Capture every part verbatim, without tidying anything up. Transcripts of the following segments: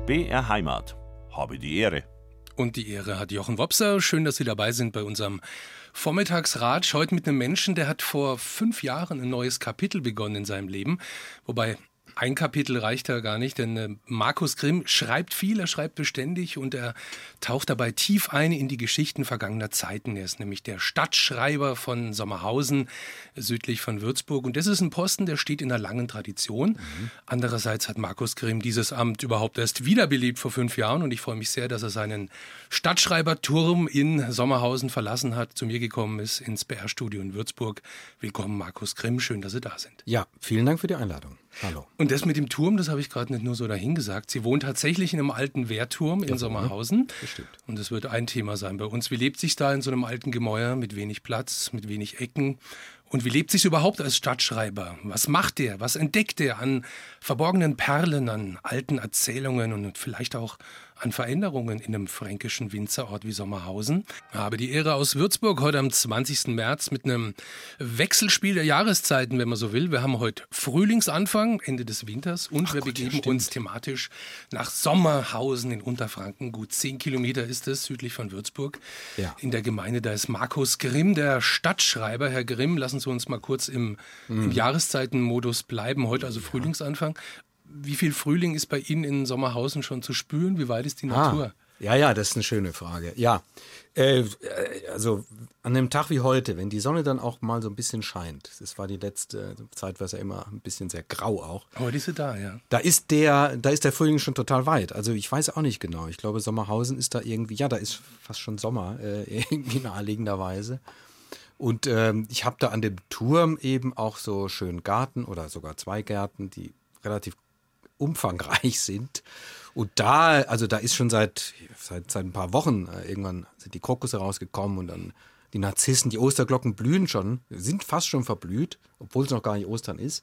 B R Heimat. Habe die Ehre. Und die Ehre hat Jochen Wopser. Schön, dass Sie dabei sind bei unserem Vormittagsratsch. Heute mit einem Menschen, der hat vor fünf Jahren ein neues Kapitel begonnen in seinem Leben. Wobei ein Kapitel reicht da gar nicht, denn äh, Markus Grimm schreibt viel, er schreibt beständig und er taucht dabei tief ein in die Geschichten vergangener Zeiten. Er ist nämlich der Stadtschreiber von Sommerhausen, südlich von Würzburg. Und das ist ein Posten, der steht in einer langen Tradition. Mhm. Andererseits hat Markus Grimm dieses Amt überhaupt erst wiederbelebt vor fünf Jahren. Und ich freue mich sehr, dass er seinen Stadtschreiberturm in Sommerhausen verlassen hat, zu mir gekommen ist, ins B R-Studio in Würzburg. Willkommen, Markus Grimm, schön, dass Sie da sind. Ja, vielen Dank für die Einladung. Hallo. Und das mit dem Turm, das habe ich gerade nicht nur so dahingesagt. Sie wohnt tatsächlich in einem alten Wehrturm in ja, Sommerhausen. Das stimmt. Und das wird ein Thema sein bei uns. Wie lebt sich da in so einem alten Gemäuer mit wenig Platz, mit wenig Ecken? Und wie lebt sich überhaupt als Stadtschreiber? Was macht er? Was entdeckt er an verborgenen Perlen, an alten Erzählungen und vielleicht auch an Veränderungen in einem fränkischen Winzerort wie Sommerhausen? Ich habe die Ehre aus Würzburg heute am zwanzigsten März mit einem Wechselspiel der Jahreszeiten, wenn man so will. Wir haben heute Frühlingsanfang, Ende des Winters und Ach wir Gott, begeben ja, uns thematisch nach Sommerhausen in Unterfranken. Gut zehn Kilometer ist es südlich von Würzburg. Ja. In der Gemeinde, da ist Markus Grimm, der Stadtschreiber. Herr Grimm, lassen Sie uns mal kurz im, mhm. im Jahreszeitenmodus bleiben. Heute also Frühlingsanfang. Wie viel Frühling ist bei Ihnen in Sommerhausen schon zu spüren? Wie weit ist die Natur? Ah, ja, ja, das ist eine schöne Frage. Ja, äh, also an einem Tag wie heute, wenn die Sonne dann auch mal so ein bisschen scheint, das war die letzte Zeit, war es ja immer ein bisschen sehr grau auch. Heute ist sie da, ja. Da ist der, da ist der Frühling schon total weit. Also ich weiß auch nicht genau. Ich glaube, Sommerhausen ist da irgendwie, ja, da ist fast schon Sommer, äh, irgendwie naheliegenderweise. Und ähm, ich habe da an dem Turm eben auch so schön Garten oder sogar zwei Gärten, die relativ umfangreich sind. Und da, also da ist schon seit, seit, seit ein paar Wochen, äh, irgendwann sind die Krokusse rausgekommen und dann die Narzissen, die Osterglocken blühen schon, sind fast schon verblüht, obwohl es noch gar nicht Ostern ist.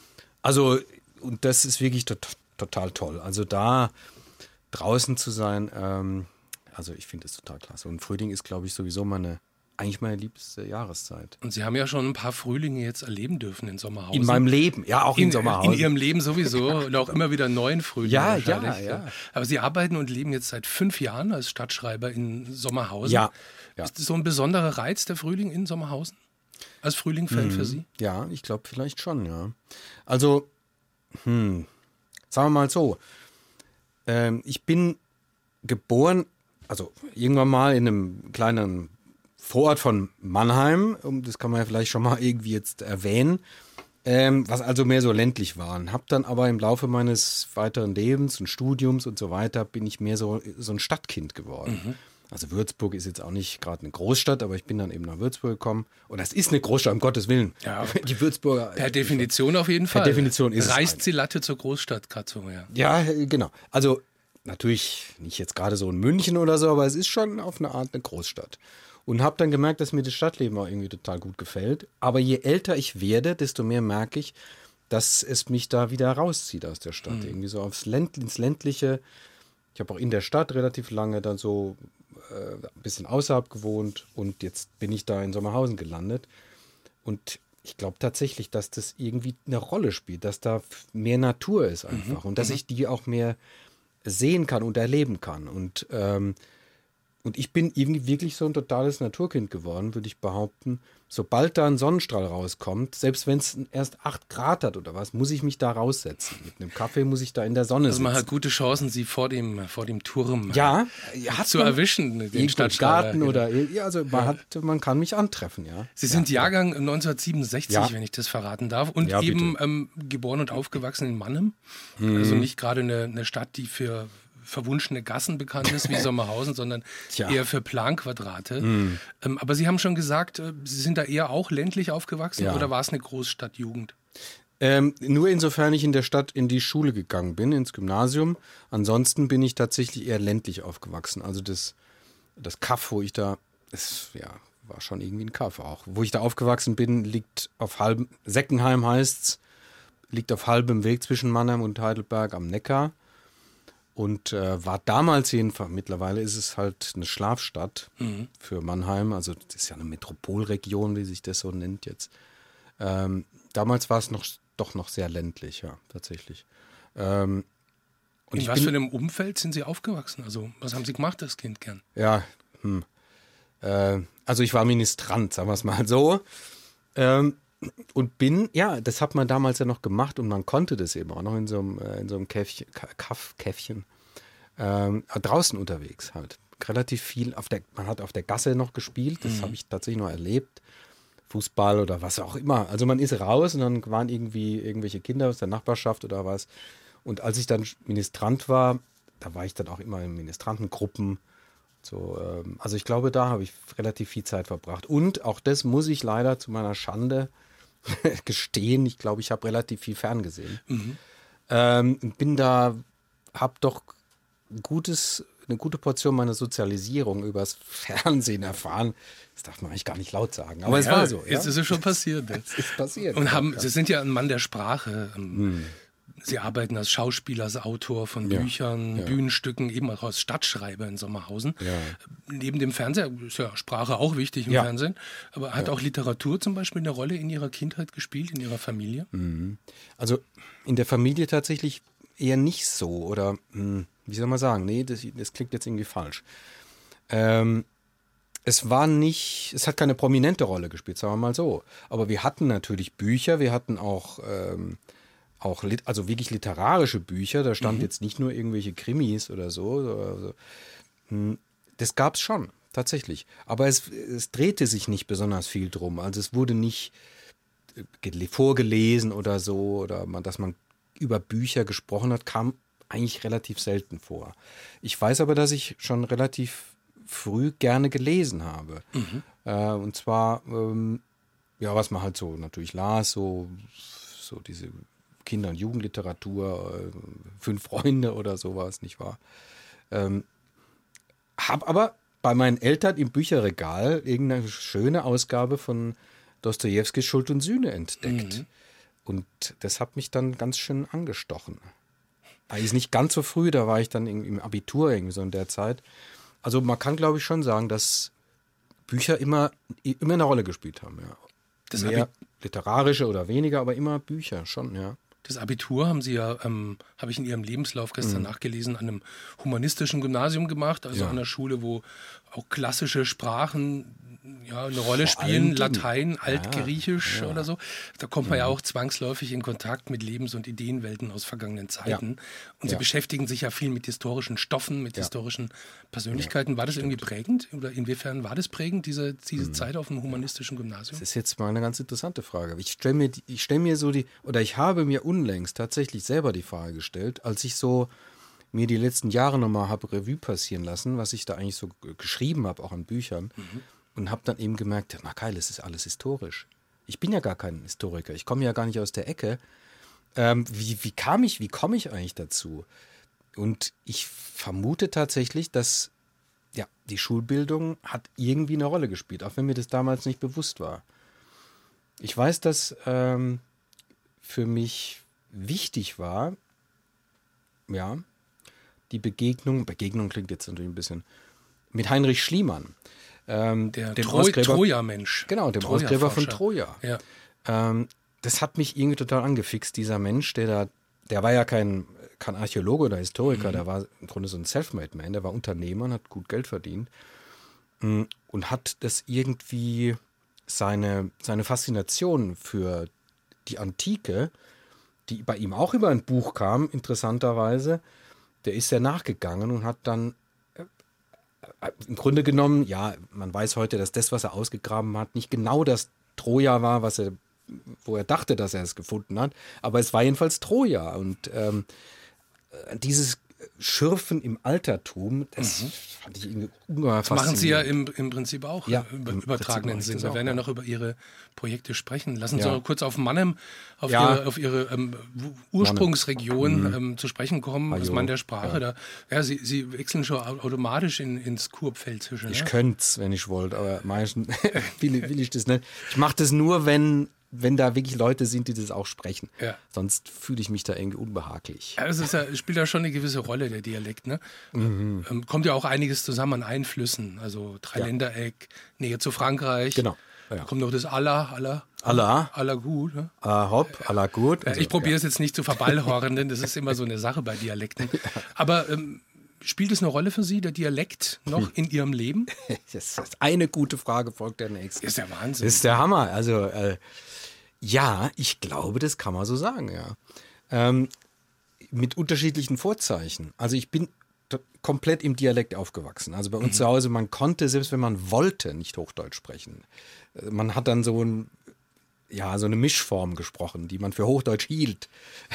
Also, und das ist wirklich to- total toll. Also da draußen zu sein, ähm, also ich finde das total klasse. Und Frühling ist, glaube ich, sowieso meine eigentlich meine liebste Jahreszeit. Und Sie haben ja schon ein paar Frühlinge jetzt erleben dürfen in Sommerhausen. In meinem Leben, ja, auch in, in Sommerhausen. In Ihrem Leben sowieso und auch immer wieder neuen Frühlinge. Ja, ja, ja. Aber Sie arbeiten und leben jetzt seit fünf Jahren als Stadtschreiber in Sommerhausen. Ja. ja. Ist das so ein besonderer Reiz, der Frühling in Sommerhausen? Als Frühling fällt mhm. für Sie? Ja, ich glaube vielleicht schon, ja. Also, hm, sagen wir mal so, ähm, ich bin geboren, also irgendwann mal in einem kleinen Vorort von Mannheim, das kann man ja vielleicht schon mal irgendwie jetzt erwähnen, ähm, was also mehr so ländlich war. Hab dann aber im Laufe meines weiteren Lebens und Studiums und so weiter bin ich mehr so, so ein Stadtkind geworden. Mhm. Also Würzburg ist jetzt auch nicht gerade eine Großstadt, aber ich bin dann eben nach Würzburg gekommen. Und das ist eine Großstadt, um Gottes Willen. Ja, die Würzburger. Per Definition auf jeden Fall. Per Definition ist Reißt es die Latte zur Großstadt gerade so, ja. Ja, genau. Also natürlich nicht jetzt gerade so in München oder so, aber es ist schon auf eine Art eine Großstadt. Und habe dann gemerkt, dass mir das Stadtleben auch irgendwie total gut gefällt. Aber je älter ich werde, desto mehr merke ich, dass es mich da wieder rauszieht aus der Stadt. Mhm. Irgendwie so aufs Länd, ins Ländliche. Ich habe auch in der Stadt relativ lange dann so äh, ein bisschen außerhalb gewohnt. Und jetzt bin ich da in Sommerhausen gelandet. Und ich glaube tatsächlich, dass das irgendwie eine Rolle spielt. Dass da mehr Natur ist einfach. Mhm. Und dass ich die auch mehr sehen kann und erleben kann. Und ähm, Und ich bin irgendwie wirklich so ein totales Naturkind geworden, würde ich behaupten. Sobald da ein Sonnenstrahl rauskommt, selbst wenn es erst acht Grad hat oder was, muss ich mich da raussetzen. Mit einem Kaffee muss ich da in der Sonne also sitzen. Also man hat gute Chancen, Sie vor dem, vor dem Turm ja, hat zu erwischen, den Stadtgarten oder ja, also man, ja. hat, man kann mich antreffen, ja. Sie sind ja, Jahrgang neunzehnhundertsiebenundsechzig, ja. wenn ich das verraten darf, und ja, eben ähm, geboren und aufgewachsen in Mannheim. Mhm. Also nicht gerade eine, eine Stadt, die für verwunschene Gassen bekannt ist wie Sommerhausen, sondern Tja. eher für Planquadrate. Mm. Ähm, aber Sie haben schon gesagt, äh, Sie sind da eher auch ländlich aufgewachsen ja. oder war es eine Großstadtjugend? Ähm, nur insofern ich in der Stadt in die Schule gegangen bin, ins Gymnasium. Ansonsten bin ich tatsächlich eher ländlich aufgewachsen. Also das, das Kaff, wo ich da, das ja, war schon irgendwie ein Kaff auch. Wo ich da aufgewachsen bin, liegt auf halbem, Seckenheim heißt's, liegt auf halbem Weg zwischen Mannheim und Heidelberg am Neckar. Und äh, war damals jedenfalls, mittlerweile ist es halt eine Schlafstadt mhm. für Mannheim. Also das ist ja eine Metropolregion, wie sich das so nennt jetzt. Ähm, damals war es noch, doch noch sehr ländlich, ja, tatsächlich. Ähm, Und In ich was bin, für einem Umfeld sind Sie aufgewachsen? Also was haben Sie gemacht als Kind gern? Ja, hm. äh, also ich war Ministrant, sagen wir es mal so. Ähm, und bin, ja, das hat man damals ja noch gemacht und man konnte das eben auch noch in so einem, äh, in so einem Käffchen, Kaff, Käffchen ähm, draußen unterwegs halt. Relativ viel, auf der, man hat auf der Gasse noch gespielt, das mhm. habe ich tatsächlich noch erlebt. Fußball oder was auch immer. Also man ist raus und dann waren irgendwie irgendwelche Kinder aus der Nachbarschaft oder was. Und als ich dann Ministrant war, da war ich dann auch immer in Ministrantengruppen. So, ähm, also ich glaube, da habe ich relativ viel Zeit verbracht. Und auch das muss ich leider zu meiner Schande gestehen. Ich glaube, ich habe relativ viel ferngesehen. Mhm. Ähm, bin da, habe doch ein gutes, eine gute Portion meiner Sozialisierung übers Fernsehen erfahren. Das darf man eigentlich gar nicht laut sagen. Aber naja, es war so. Jetzt ja? ist es schon passiert. Es ist passiert. Und haben, ja. Sie sind ja ein Mann der Sprache. Hm. Sie arbeiten als Schauspieler, als Autor von ja. Büchern, ja. Bühnenstücken, eben auch als Stadtschreiber in Sommerhausen. Ja. Neben dem Fernseher ist ja Sprache auch wichtig im ja. Fernsehen. Aber hat ja. auch Literatur zum Beispiel eine Rolle in Ihrer Kindheit gespielt, in Ihrer Familie? Mhm. Also in der Familie tatsächlich eher nicht so. Oder mh, wie soll man sagen? Nee, das, das klingt jetzt irgendwie falsch. Ähm, es war nicht, es hat keine prominente Rolle gespielt, sagen wir mal so. Aber wir hatten natürlich Bücher, wir hatten auch, ähm, auch lit- also wirklich literarische Bücher. Da stand mhm. jetzt nicht nur irgendwelche Krimis oder so. Oder so. Das gab es schon, tatsächlich. Aber es, es drehte sich nicht besonders viel drum. Also es wurde nicht vorgelesen oder so, oder man, dass man über Bücher gesprochen hat, kam eigentlich relativ selten vor. Ich weiß aber, dass ich schon relativ früh gerne gelesen habe. Mhm. Äh, und zwar, ähm, ja, was man halt so natürlich las, so, so diese Kinder- und Jugendliteratur, äh, Fünf Freunde oder sowas, nicht wahr? Ähm, hab aber bei meinen Eltern im Bücherregal irgendeine schöne Ausgabe von Dostojewskis Schuld und Sühne entdeckt. Mhm. Und das hat mich dann ganz schön angestochen. Eigentlich nicht ganz so früh, da war ich dann im Abitur irgendwie so in der Zeit. Also man kann, glaube ich, schon sagen, dass Bücher immer, immer eine Rolle gespielt haben. Ja. Das Mehr Abi- literarische oder weniger, aber immer Bücher schon, ja. Das Abitur haben Sie ja, ähm, habe ich in Ihrem Lebenslauf gestern mhm. nachgelesen, an einem humanistischen Gymnasium gemacht, also ja. an einer Schule, wo auch klassische Sprachen ja, eine Rolle Vor spielen, Latein, Altgriechisch ja, ja. oder so. Da kommt man mhm. ja auch zwangsläufig in Kontakt mit Lebens- und Ideenwelten aus vergangenen Zeiten. Ja. Und Sie ja. beschäftigen sich ja viel mit historischen Stoffen, mit ja. historischen Persönlichkeiten. Ja, war das stimmt. irgendwie prägend? Oder inwiefern war das prägend, diese, diese mhm. Zeit auf dem humanistischen Gymnasium? Das ist jetzt mal eine ganz interessante Frage. Ich stelle mir, ich stelle mir so die, oder ich habe mir unlängst tatsächlich selber die Frage gestellt, als ich so mir die letzten Jahre nochmal habe Revue passieren lassen, was ich da eigentlich so geschrieben habe, auch an Büchern. Mhm. Und habe dann eben gemerkt, na geil, es ist alles historisch. Ich bin ja gar kein Historiker, ich komme ja gar nicht aus der Ecke. Ähm, wie, wie kam ich, wie komme ich eigentlich dazu? Und ich vermute tatsächlich, dass ja, die Schulbildung hat irgendwie eine Rolle gespielt, auch wenn mir das damals nicht bewusst war. Ich weiß, dass ähm, für mich wichtig war, ja, die Begegnung, Begegnung klingt jetzt natürlich ein bisschen, mit Heinrich Schliemann. Ähm, der dem Tro- Troja-Mensch. Genau, dem Ausgräber von Troja. Ja. Ähm, das hat mich irgendwie total angefixt, dieser Mensch, der da, der war ja kein, kein Archäologe oder Historiker, mhm. der war im Grunde so ein Selfmade-Man, der war Unternehmer und hat gut Geld verdient und hat das irgendwie seine, seine Faszination für die Antike, die bei ihm auch über ein Buch kam, interessanterweise, der ist sehr nachgegangen und hat dann im Grunde genommen, ja, man weiß heute, dass das, was er ausgegraben hat, nicht genau das Troja war, was er, wo er dachte, dass er es gefunden hat, aber es war jedenfalls Troja. Und ähm, dieses Schürfen im Altertum, das mhm. fand ich irgendwie ungeheuer faszinierend. Das machen Sie ja im, im Prinzip auch, ja, im im übertragenen Sinn. Wir werden ja noch über Ihre Projekte sprechen. Lassen Sie ja. noch kurz auf Mannheim, auf ja. Ihre, auf Ihre ähm, Ursprungsregion mhm. ähm, zu sprechen kommen, als Mann der Sprache. Ja. Da, ja, Sie, Sie wechseln schon automatisch in, ins Kurpfälzische. Ne? Ich könnte es, wenn ich wollte, aber meistens will, will ich das nicht. Ich mache das nur, wenn... wenn da wirklich Leute sind, die das auch sprechen. Ja. Sonst fühle ich mich da irgendwie unbehaglich. Ja, das ist ja, spielt ja schon eine gewisse Rolle, der Dialekt. Ne? Mhm. Ähm, kommt ja auch einiges zusammen an Einflüssen. Also Dreiländereck, Nähe zu Frankreich. Genau. Da kommt noch das Allah, Allah. Allah. Allah gut. Ne? Allah hopp, Allah gut. Ja, ich probiere es jetzt nicht zu verballhornen, denn das ist immer so eine Sache bei Dialekten. Aber ähm, spielt es eine Rolle für Sie, der Dialekt, noch in Ihrem Leben? Das ist eine gute Frage, folgt der nächsten. Ist der Wahnsinn. Das ist der Hammer. Also, äh, ja, ich glaube, das kann man so sagen, ja. Ähm, mit unterschiedlichen Vorzeichen. Also ich bin t- komplett im Dialekt aufgewachsen. Also bei uns mhm. zu Hause, man konnte, selbst wenn man wollte, nicht Hochdeutsch sprechen. Man hat dann so, ein, ja, so eine Mischform gesprochen, die man für Hochdeutsch hielt.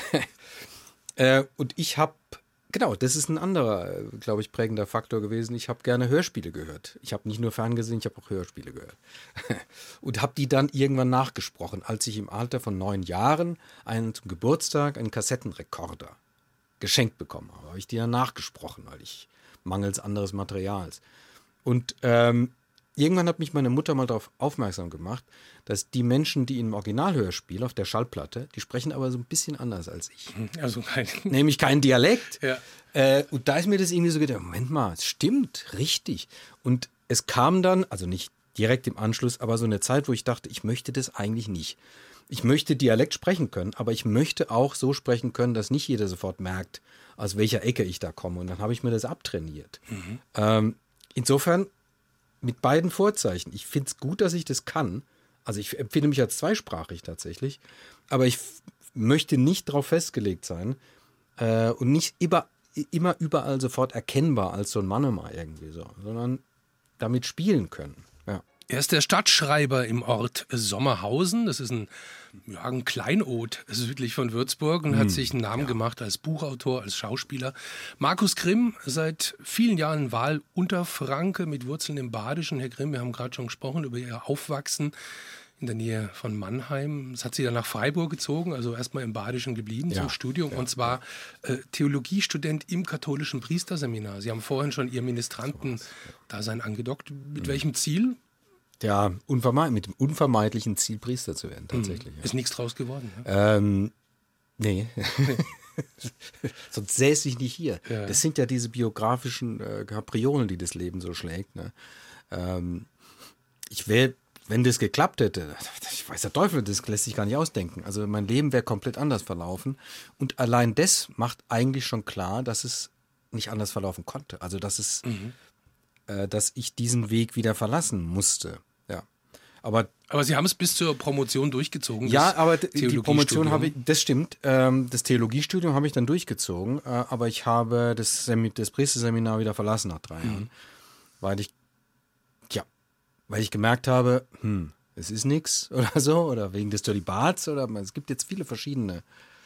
äh, und ich habe, genau, das ist ein anderer, glaube ich, prägender Faktor gewesen. Ich habe gerne Hörspiele gehört. Ich habe nicht nur Fernsehen, ich habe auch Hörspiele gehört. Und habe die dann irgendwann nachgesprochen, als ich im Alter von neun Jahren einen zum Geburtstag einen Kassettenrekorder geschenkt bekommen habe. Habe ich die dann nachgesprochen, weil ich mangels anderes Materials. Und ähm, irgendwann hat mich meine Mutter mal darauf aufmerksam gemacht, dass die Menschen, die im Originalhörspiel auf der Schallplatte, die sprechen aber so ein bisschen anders als ich. Also kein Nämlich kein Dialekt. Ja. Äh, und da ist mir das irgendwie so gedacht, Moment mal, es stimmt, richtig. Und es kam dann, also nicht direkt im Anschluss, aber so eine Zeit, wo ich dachte, ich möchte das eigentlich nicht. Ich möchte Dialekt sprechen können, aber ich möchte auch so sprechen können, dass nicht jeder sofort merkt, aus welcher Ecke ich da komme. Und dann habe ich mir das abtrainiert. Mhm. Ähm, insofern mit beiden Vorzeichen. Ich finde es gut, dass ich das kann. Also ich empfinde mich als zweisprachig tatsächlich. Aber ich f- möchte nicht darauf festgelegt sein äh, und nicht immer, immer überall sofort erkennbar als so ein Mannemal irgendwie so, sondern damit spielen können. Ja. Er ist der Stadtschreiber im Ort Sommerhausen. Das ist ein, ja, ein Kleinod südlich von Würzburg und hm, hat sich einen Namen ja. gemacht als Buchautor, als Schauspieler. Markus Grimm, seit vielen Jahren Wahlunterfranke mit Wurzeln im Badischen. Herr Grimm, wir haben gerade schon gesprochen über Ihr Aufwachsen in der Nähe von Mannheim. Es hat Sie dann nach Freiburg gezogen, also erstmal im Badischen geblieben ja, zum Studium. Ja, und zwar äh, Theologiestudent im katholischen Priesterseminar. Sie haben vorhin schon Ihr Ministranten-Dasein angedockt. Mit mhm. welchem Ziel? Ja, unvermeid- mit dem unvermeidlichen Ziel, Priester zu werden, tatsächlich. Mhm. Ja. Ist nichts draus geworden? Ja? Ähm, nee. Sonst säße ich nicht hier. Ja. Das sind ja diese biografischen äh, Kapriolen, die das Leben so schlägt. Ne? Ähm, ich wäre, wenn das geklappt hätte, ich weiß der Teufel, das lässt sich gar nicht ausdenken. Also mein Leben wäre komplett anders verlaufen. Und allein das macht eigentlich schon klar, dass es nicht anders verlaufen konnte. Also dass es, mhm. äh, dass ich diesen Weg wieder verlassen musste. Ja. Aber, aber Sie haben es bis zur Promotion durchgezogen. Ja, aber die Promotion habe ich, das stimmt, ähm, das Theologiestudium habe ich dann durchgezogen, äh, aber ich habe das, Sem- das Priesterseminar wieder verlassen nach drei Jahren, mhm. weil ich, ja, weil ich gemerkt habe, hm, es ist nichts oder so, oder wegen des Zölibats, oder es gibt jetzt viele verschiedene,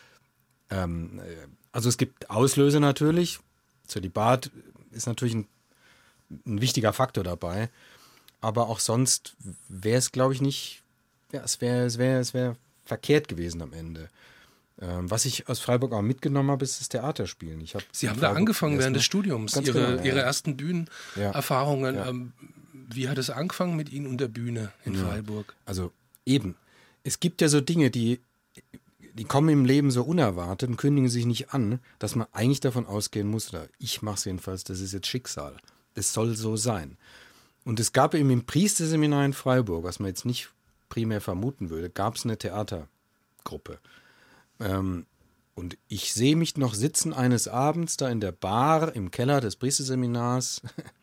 ähm, also es gibt Auslöser natürlich, Zölibat ist natürlich ein, ein wichtiger Faktor dabei. Aber auch sonst wäre es, glaube ich, nicht, ja, es wäre es wär, es wär verkehrt gewesen am Ende. Ähm, was ich aus Freiburg auch mitgenommen habe, ist das Theaterspielen. Ich hab Sie haben da angefangen während des Studiums, Ihre, genau, ja. Ihre ersten Bühnenerfahrungen. Ja. Ähm, wie hat es angefangen mit Ihnen und der Bühne in ja. Freiburg? Also eben, es gibt ja so Dinge, die, die kommen im Leben so unerwartet und kündigen sich nicht an, dass man eigentlich davon ausgehen muss, oder ich mache es jedenfalls, das ist jetzt Schicksal. Es soll so sein. Und es gab eben im Priesterseminar in Freiburg, was man jetzt nicht primär vermuten würde, gab es eine Theatergruppe. Ähm, und ich sehe mich noch sitzen eines Abends da in der Bar im Keller des Priesterseminars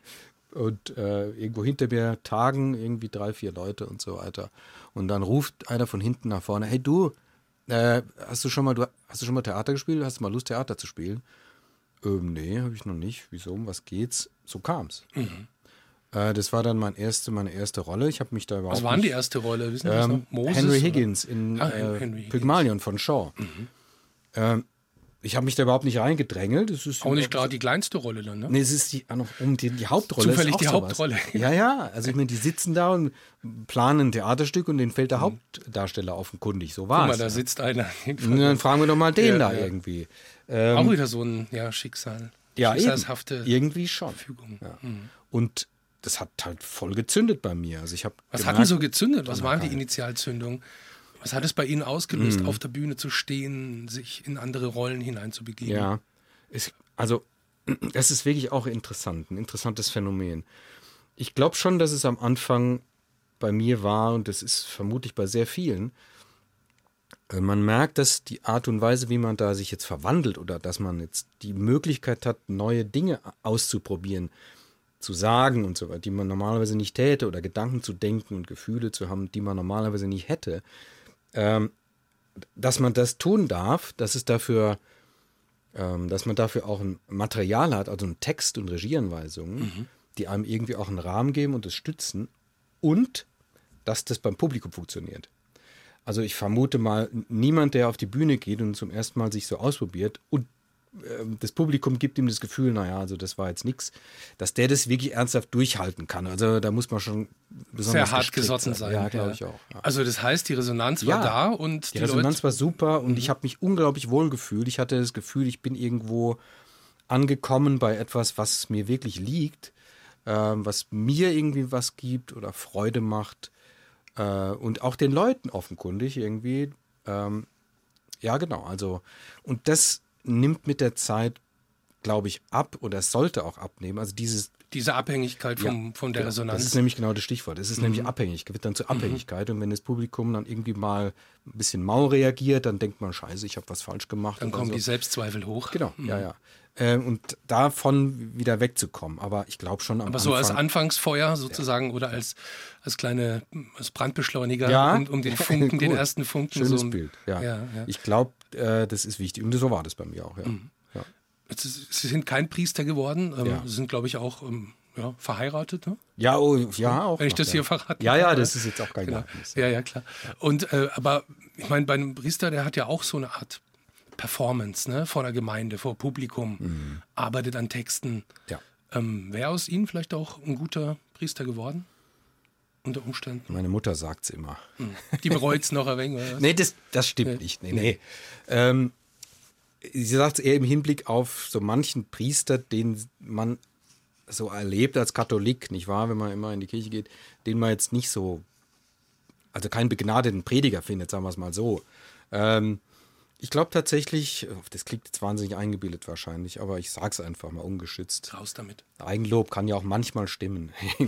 und äh, irgendwo hinter mir tagen irgendwie drei, vier Leute und so weiter. Und dann ruft einer von hinten nach vorne, hey du, äh, hast du schon mal, du, hast du schon mal Theater gespielt? Hast du mal Lust, Theater zu spielen? Ähm, nee, habe ich noch nicht. Wieso? Um was geht's? So kam's. Mhm. Das war dann mein erste, meine erste Rolle. Ich habe mich da überhaupt Was war nicht, die erste Rolle? Wissen Sie das noch? Moses, Henry Higgins oder? in ah, äh, Pygmalion von Shaw. Mhm. Ähm, ich habe mich da überhaupt nicht reingedrängelt. Das ist auch nicht gerade die kleinste Rolle dann, ne? Nee, es ist die, um die, die Hauptrolle. Zufällig ist auch die sowas. Hauptrolle. Ja, ja. Also ich meine, die sitzen da und planen ein Theaterstück und denen fällt der mhm. Hauptdarsteller offenkundig. So war Guck es. mal, da ja. sitzt einer. Und dann fragen wir doch mal den ja, da ja. irgendwie. Ähm, auch wieder so ein ja, Schicksal. Ja, Schicksalshafte eben. Irgendwie schon. Fügung. Ja. Mhm. Und das hat halt voll gezündet bei mir. Also ich hab Was gemerkt, hat denn so gezündet? Was waren die Initialzündungen? Was hat es bei Ihnen ausgelöst, mm. auf der Bühne zu stehen, sich in andere Rollen hineinzubegeben? Ja, es, also das ist wirklich auch interessant, ein interessantes Phänomen. Ich glaube schon, dass es am Anfang bei mir war, und das ist vermutlich bei sehr vielen, äh, man merkt, dass die Art und Weise, wie man da sich jetzt verwandelt oder dass man jetzt die Möglichkeit hat, neue Dinge auszuprobieren, zu sagen und so weiter, die man normalerweise nicht täte, oder Gedanken zu denken und Gefühle zu haben, die man normalerweise nicht hätte, ähm, dass man das tun darf, dass es dafür, ähm, dass man dafür auch ein Material hat, also einen Text und Regieanweisungen, mhm. die einem irgendwie auch einen Rahmen geben und das stützen, und dass das beim Publikum funktioniert. Also ich vermute mal, niemand, der auf die Bühne geht und zum ersten Mal sich so ausprobiert und das Publikum gibt ihm das Gefühl, naja, also das war jetzt nichts, dass der das wirklich ernsthaft durchhalten kann. Also da muss man schon besonders sehr hart gesotten sein. Ja, glaube ja. ich auch. Ja. Also das heißt, die Resonanz war ja, da und die, die Resonanz Leute war super und mhm. ich habe mich unglaublich wohl gefühlt. Ich hatte das Gefühl, ich bin irgendwo angekommen bei etwas, was mir wirklich liegt, ähm, was mir irgendwie was gibt oder Freude macht äh, und auch den Leuten offenkundig irgendwie. Ähm, ja, genau. Also und das nimmt mit der Zeit, glaube ich, ab oder sollte auch abnehmen. Also dieses Diese Abhängigkeit vom, ja, von der genau, Resonanz. Das ist nämlich genau das Stichwort. Es ist mhm. nämlich abhängig, wird dann zur Abhängigkeit. Mhm. Und wenn das Publikum dann irgendwie mal ein bisschen mau reagiert, dann denkt man, scheiße, ich habe was falsch gemacht. Dann kommen so. die Selbstzweifel hoch. Genau, mhm. ja, ja. Ähm, und davon wieder wegzukommen. Aber ich glaube schon am Aber Anfang... so als Anfangsfeuer sozusagen ja. oder als, als kleine als Brandbeschleuniger, ja. um, um den Funken, den ersten Funken. Schönes so ein, Bild, ja. ja, ja. Ich glaube, äh, das ist wichtig. Und so war das bei mir auch, ja. Mhm. ja. Sie sind kein Priester geworden. Ähm, ja. Sie sind, glaube ich, auch ähm, ja, verheiratet. Ne? Ja, oh, ja, auch. Wenn ich noch, das ja. hier verraten Ja, ja, habe. das ist jetzt auch kein genau. Geheimnis. Ja, ja, klar. Ja. Und, äh, aber ich meine, bei einem Priester, der hat ja auch so eine Art Performance, ne? Vor der Gemeinde, vor Publikum, mhm. arbeitet an Texten. Ja. Ähm, Wäre aus Ihnen vielleicht auch ein guter Priester geworden? Unter Umständen? Meine Mutter sagt es immer. Hm. Die bereut es noch ein wenig, oder was? Nee, das, das stimmt nee. nicht. Nee, nee. Ähm, sie sagt es eher im Hinblick auf so manchen Priester, den man so erlebt als Katholik, nicht wahr, wenn man immer in die Kirche geht, den man jetzt nicht so, also keinen begnadeten Prediger findet, sagen wir es mal so. Ähm, ich glaube tatsächlich, das klingt jetzt wahnsinnig eingebildet wahrscheinlich, aber ich sage es einfach mal ungeschützt. Raus damit. Eigenlob kann ja auch manchmal stimmen.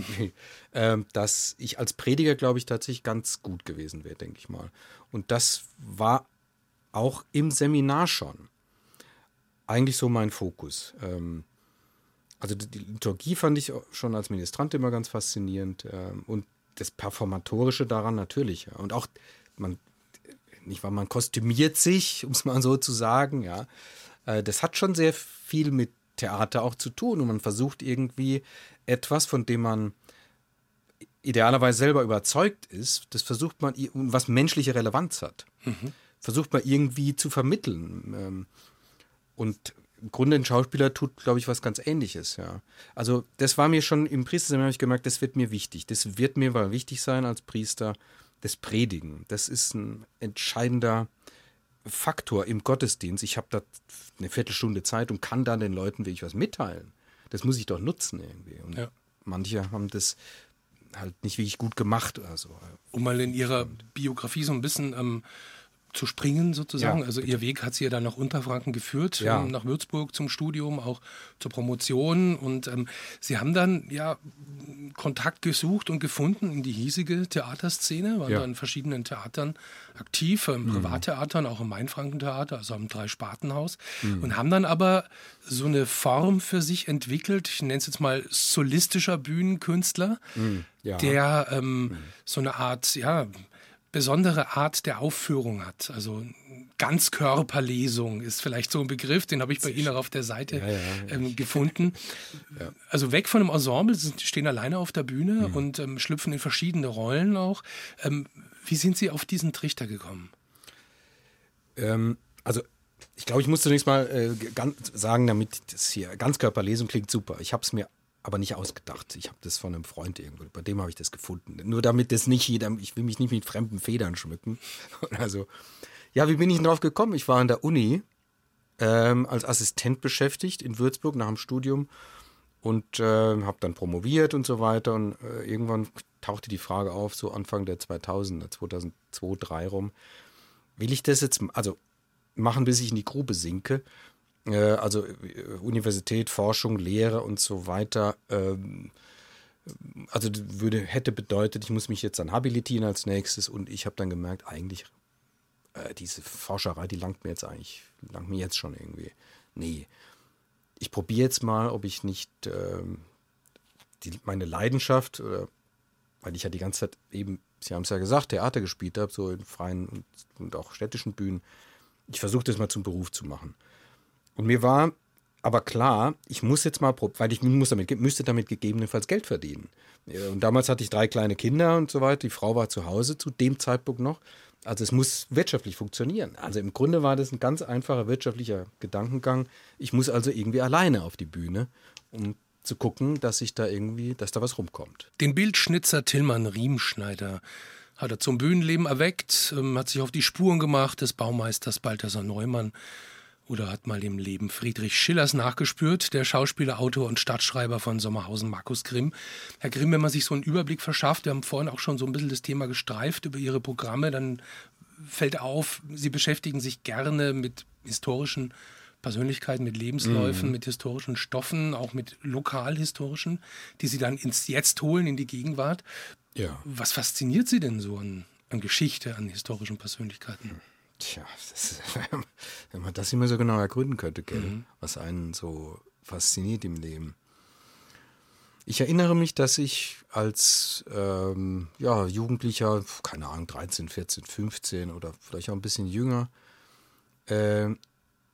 ähm, dass ich als Prediger, glaube ich, tatsächlich ganz gut gewesen wäre, denke ich mal. Und das war auch im Seminar schon eigentlich so mein Fokus. Ähm, also die Liturgie fand ich schon als Ministrant immer ganz faszinierend ähm, und das Performatorische daran natürlich. Ja. Und auch, man, nicht wahr, man kostümiert sich, um es mal so zu sagen, ja. Äh, das hat schon sehr viel mit Theater auch zu tun und man versucht irgendwie etwas, von dem man idealerweise selber überzeugt ist, das versucht man, was menschliche Relevanz hat, mhm. versucht man irgendwie zu vermitteln. Ähm, und im Grunde ein Schauspieler tut, glaube ich, was ganz Ähnliches, ja. Also das war mir schon im Priesterseminar, habe ich gemerkt, das wird mir wichtig. Das wird mir mal wichtig sein als Priester, das Predigen. Das ist ein entscheidender Faktor im Gottesdienst. Ich habe da eine Viertelstunde Zeit und kann dann den Leuten wirklich was mitteilen. Das muss ich doch nutzen irgendwie. Und ja. manche haben das halt nicht wirklich gut gemacht oder so. Um mal in Ihrer Biografie so ein bisschen ähm, zu springen sozusagen. Ja, also bitte. Ihr Weg hat Sie ja dann nach Unterfranken geführt, ja. ähm, nach Würzburg zum Studium, auch zur Promotion. Und ähm, Sie haben dann ja Kontakt gesucht und gefunden in die hiesige Theaterszene, waren ja. da in verschiedenen Theatern aktiv, im mhm. Privattheatern, auch im Mainfrankentheater, also am Drei-Spartenhaus. Mhm. Und haben dann aber so eine Form für sich entwickelt, ich nenne es jetzt mal solistischer Bühnenkünstler, mhm. ja. der ähm, mhm. so eine Art, ja, besondere Art der Aufführung hat. Also Ganzkörperlesung ist vielleicht so ein Begriff, den habe ich bei Ihnen auch auf der Seite ja, ja, ähm, gefunden. Ja. Also weg von einem Ensemble, Sie stehen alleine auf der Bühne mhm. und ähm, schlüpfen in verschiedene Rollen auch. Ähm, wie sind Sie auf diesen Trichter gekommen? Ähm, also ich glaube, ich muss zunächst mal äh, ganz sagen, damit das hier Ganzkörperlesung klingt super. Ich habe es mir aber nicht ausgedacht. Ich habe das von einem Freund irgendwo, bei dem habe ich das gefunden. Nur damit das nicht jeder, ich will mich nicht mit fremden Federn schmücken. Also, ja, wie bin ich denn drauf gekommen? Ich war an der Uni ähm, als Assistent beschäftigt in Würzburg nach dem Studium und äh, habe dann promoviert und so weiter. Und äh, irgendwann tauchte die Frage auf, so Anfang der zweitausender, zweitausendzwei, zweitausenddrei rum. Will ich das jetzt also machen, bis ich in die Grube sinke? Also Universität, Forschung, Lehre und so weiter, ähm, also würde, hätte bedeutet, ich muss mich jetzt dann habilitieren als nächstes und ich habe dann gemerkt, eigentlich äh, diese Forscherei, die langt mir jetzt eigentlich, langt mir jetzt schon irgendwie. Nee, ich probiere jetzt mal, ob ich nicht ähm, die, meine Leidenschaft, oder, weil ich ja die ganze Zeit eben, Sie haben es ja gesagt, Theater gespielt habe, so in freien und, und auch städtischen Bühnen, ich versuche das mal zum Beruf zu machen. Und mir war aber klar, ich muss jetzt mal, weil ich muss damit, müsste damit gegebenenfalls Geld verdienen. Und damals hatte ich drei kleine Kinder und so weiter. Die Frau war zu Hause zu dem Zeitpunkt noch. Also es muss wirtschaftlich funktionieren. Also im Grunde war das ein ganz einfacher wirtschaftlicher Gedankengang. Ich muss also irgendwie alleine auf die Bühne, um zu gucken, dass ich da irgendwie, dass da was rumkommt. Den Bildschnitzer Tilman Riemschneider hat er zum Bühnenleben erweckt, ähm, hat sich auf die Spuren gemacht des Baumeisters Balthasar Neumann. Oder hat mal dem Leben Friedrich Schillers nachgespürt, der Schauspieler, Autor und Stadtschreiber von Sommerhausen, Markus Grimm. Herr Grimm, wenn man sich so einen Überblick verschafft, wir haben vorhin auch schon so ein bisschen das Thema gestreift über Ihre Programme, dann fällt auf, Sie beschäftigen sich gerne mit historischen Persönlichkeiten, mit Lebensläufen, mhm. mit historischen Stoffen, auch mit lokalhistorischen, die Sie dann ins Jetzt holen, in die Gegenwart. Ja. Was fasziniert Sie denn so an, an Geschichte, an historischen Persönlichkeiten? Mhm. Tja, das ist, wenn man das immer so genau ergründen könnte, gell? Mhm. Was einen so fasziniert im Leben. Ich erinnere mich, dass ich als ähm, ja, Jugendlicher, keine Ahnung, dreizehn, vierzehn, fünfzehn oder vielleicht auch ein bisschen jünger, äh, äh,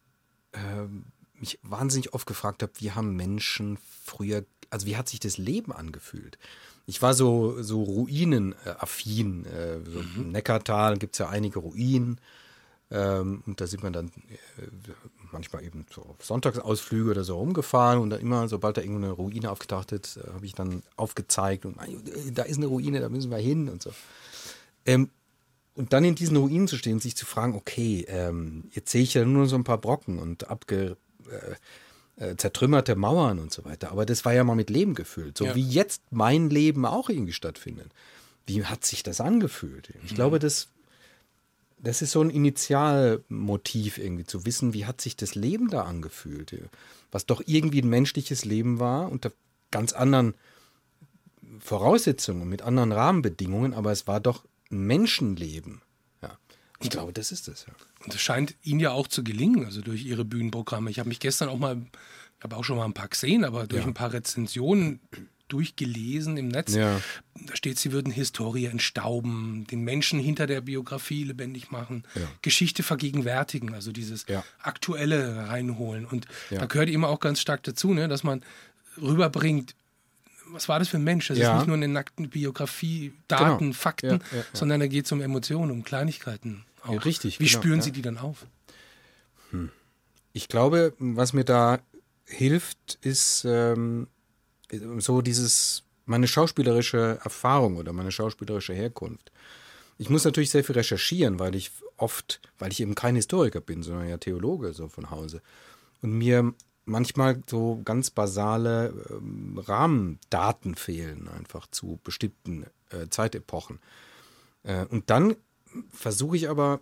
mich wahnsinnig oft gefragt habe, wie haben Menschen früher, also wie hat sich das Leben angefühlt? Ich war so, so ruinenaffin. Äh, so mhm. Im Neckartal gibt es ja einige Ruinen. Ähm, und da sind wir dann äh, manchmal eben so auf Sonntagsausflüge oder so rumgefahren und dann immer, sobald da irgendeine Ruine aufgetaucht ist, äh, habe ich dann aufgezeigt und äh, da ist eine Ruine, da müssen wir hin und so. Ähm, und dann in diesen Ruinen zu stehen und sich zu fragen, okay, ähm, jetzt sehe ich ja nur so ein paar Brocken und abge, äh, äh, zertrümmerte Mauern und so weiter, aber das war ja mal mit Leben gefüllt, so ja. wie jetzt mein Leben auch irgendwie stattfindet. Wie hat sich das angefühlt? Ich mhm. glaube, das Das ist so ein Initialmotiv irgendwie, zu wissen, wie hat sich das Leben da angefühlt. Was doch irgendwie ein menschliches Leben war, unter ganz anderen Voraussetzungen, mit anderen Rahmenbedingungen, aber es war doch ein Menschenleben. Ja. Ich und, glaube, das ist es. Ja. Und es scheint Ihnen ja auch zu gelingen, also durch Ihre Bühnenprogramme. Ich habe mich gestern auch mal, ich habe auch schon mal ein paar gesehen, aber durch ja. ein paar Rezensionen durchgelesen im Netz. Ja. Da steht, Sie würden Historie entstauben, den Menschen hinter der Biografie lebendig machen, ja. Geschichte vergegenwärtigen, also dieses ja. Aktuelle reinholen. Und ja. da gehört immer auch ganz stark dazu, ne, dass man rüberbringt, was war das für ein Mensch? Das ja. ist nicht nur eine nackte Biografie, Daten, genau. Fakten, ja, ja, ja. sondern da geht es um Emotionen, um Kleinigkeiten auch. Ja, richtig. Wie genau, spüren ja. Sie die dann auf? Hm. Ich glaube, was mir da hilft, ist ähm, so dieses, meine schauspielerische Erfahrung oder meine schauspielerische Herkunft. Ich muss natürlich sehr viel recherchieren, weil ich oft, weil ich eben kein Historiker bin, sondern ja Theologe so von Hause. Und mir manchmal so ganz basale ähm, Rahmendaten fehlen einfach zu bestimmten äh, Zeitepochen. Äh, und dann versuche ich aber,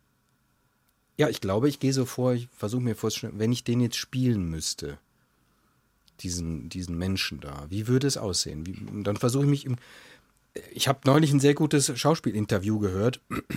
ja, ich glaube, ich gehe so vor, ich versuche mir vorzustellen, wenn ich den jetzt spielen müsste, diesen, diesen Menschen da, wie würde es aussehen? Wie, und dann versuche ich mich im, ich habe neulich ein sehr gutes Schauspielinterview gehört,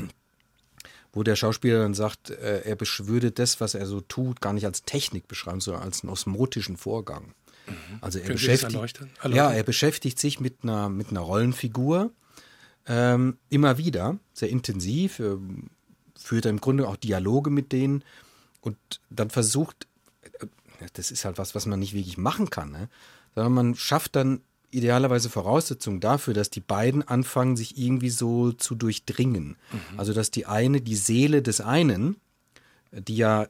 wo der Schauspieler dann sagt, äh, er würde das, was er so tut, gar nicht als Technik beschreiben, sondern als einen osmotischen Vorgang. Mhm. Also er beschäftigt, ja, er beschäftigt sich mit einer, mit einer Rollenfigur ähm, immer wieder, sehr intensiv, äh, führt im Grunde auch Dialoge mit denen und dann versucht, äh, das ist halt was, was man nicht wirklich machen kann, ne? Sondern man schafft dann idealerweise Voraussetzungen dafür, dass die beiden anfangen, sich irgendwie so zu durchdringen. Mhm. Also, dass die eine, die Seele des einen, die ja,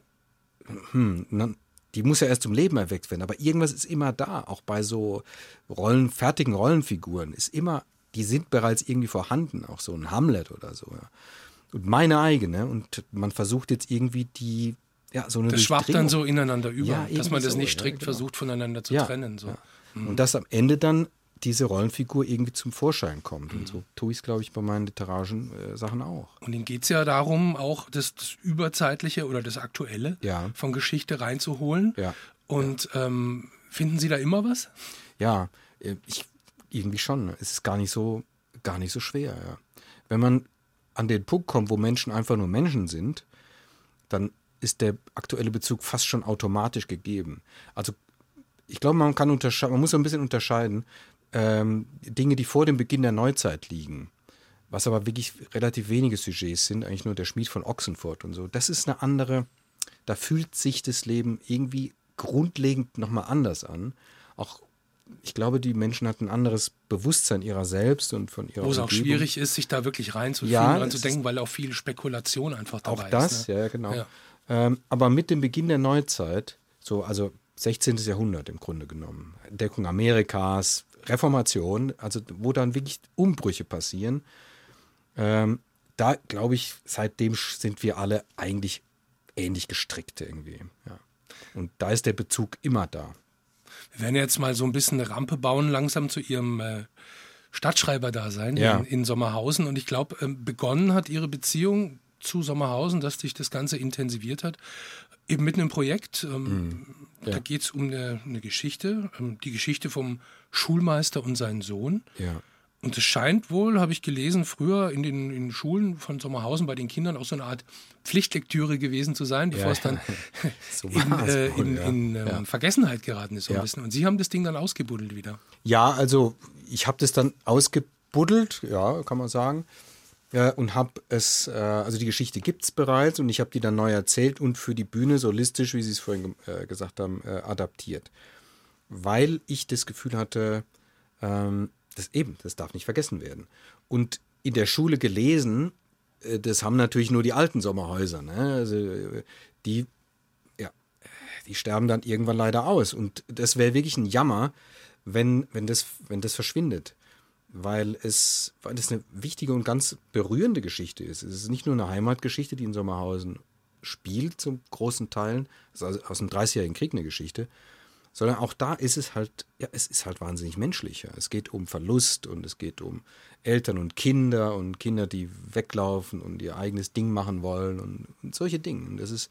hm, die muss ja erst zum Leben erweckt werden, aber irgendwas ist immer da, auch bei so Rollen, fertigen Rollenfiguren, ist immer, die sind bereits irgendwie vorhanden, auch so ein Hamlet oder so. Ja. Und meine eigene, und man versucht jetzt irgendwie die, ja, so eine Das schwappt dann so ineinander über, ja, dass man das so, nicht strikt ja, genau. versucht, voneinander zu ja, trennen. So. Ja. Mhm. Und dass am Ende dann diese Rollenfigur irgendwie zum Vorschein kommt. Mhm. Und so tue ich es, glaube ich, bei meinen literarischen äh, Sachen auch. Und Ihnen geht es ja darum, auch das, das Überzeitliche oder das Aktuelle ja. von Geschichte reinzuholen. Ja. Und ja. Ähm, finden Sie da immer was? Ja, ich, irgendwie schon. Es ist gar nicht so, gar nicht so schwer. Ja. Wenn man an den Punkt kommt, wo Menschen einfach nur Menschen sind, dann ist der aktuelle Bezug fast schon automatisch gegeben. Also ich glaube, man kann unterscheiden, man muss so ein bisschen unterscheiden, ähm, Dinge, die vor dem Beginn der Neuzeit liegen, was aber wirklich relativ wenige Sujets sind, eigentlich nur der Schmied von Ochsenfurt und so. Das ist eine andere, da fühlt sich das Leben irgendwie grundlegend nochmal anders an. Auch, ich glaube, die Menschen hatten ein anderes Bewusstsein ihrer selbst und von ihrer Wo es auch Umgebung. schwierig ist, sich da wirklich reinzufühlen Ja, und es reinzudenken, weil auch viel Spekulation einfach dabei Auch das, ist. Ne? ja, genau. Ja. Ähm, aber mit dem Beginn der Neuzeit, so also sechzehnten. Jahrhundert im Grunde genommen, Entdeckung Amerikas, Reformation, also wo dann wirklich Umbrüche passieren, ähm, da glaube ich, seitdem sind wir alle eigentlich ähnlich gestrickt irgendwie. Ja. Und da ist der Bezug immer da. Wir werden jetzt mal so ein bisschen eine Rampe bauen, langsam zu Ihrem äh, Stadtschreiber-Dasein Ja. in, in Sommerhausen. Und ich glaube, ähm, begonnen hat Ihre Beziehung zu Sommerhausen, dass sich das Ganze intensiviert hat, eben mit einem Projekt. Ähm, Ja. Da geht es um eine, eine Geschichte, ähm, die Geschichte vom Schulmeister und seinen Sohn. Ja. Und es scheint wohl, habe ich gelesen, früher in den in Schulen von Sommerhausen bei den Kindern auch so eine Art Pflichtlektüre gewesen zu sein, bevor Ja, es dann so in, war's äh, wohl, in, ja. in ähm, Ja. Vergessenheit geraten ist so ein Ja. bisschen. Und Sie haben das Ding dann ausgebuddelt wieder. Ja, also ich habe das dann ausgebuddelt, ja, kann man sagen. Ja, und habe es, äh, also die Geschichte gibt es bereits und ich habe die dann neu erzählt und für die Bühne solistisch, wie Sie es vorhin äh, gesagt haben, äh, adaptiert. Weil ich das Gefühl hatte, ähm, das eben, das darf nicht vergessen werden. Und in der Schule gelesen, äh, das haben natürlich nur die alten Sommerhäuser, ne? Also äh, die, ja, die sterben dann irgendwann leider aus. Und das wäre wirklich ein Jammer, wenn, wenn, das, wenn das verschwindet. Weil es, weil es eine wichtige und ganz berührende Geschichte ist. Es ist nicht nur eine Heimatgeschichte, die in Sommerhausen spielt, zum großen Teilen. Es ist also aus dem dreißigjährigen Krieg eine Geschichte. Sondern auch da ist es halt, ja, es ist halt wahnsinnig menschlicher. Es geht um Verlust und es geht um Eltern und Kinder und Kinder, die weglaufen und ihr eigenes Ding machen wollen und, und solche Dinge. Und das ist,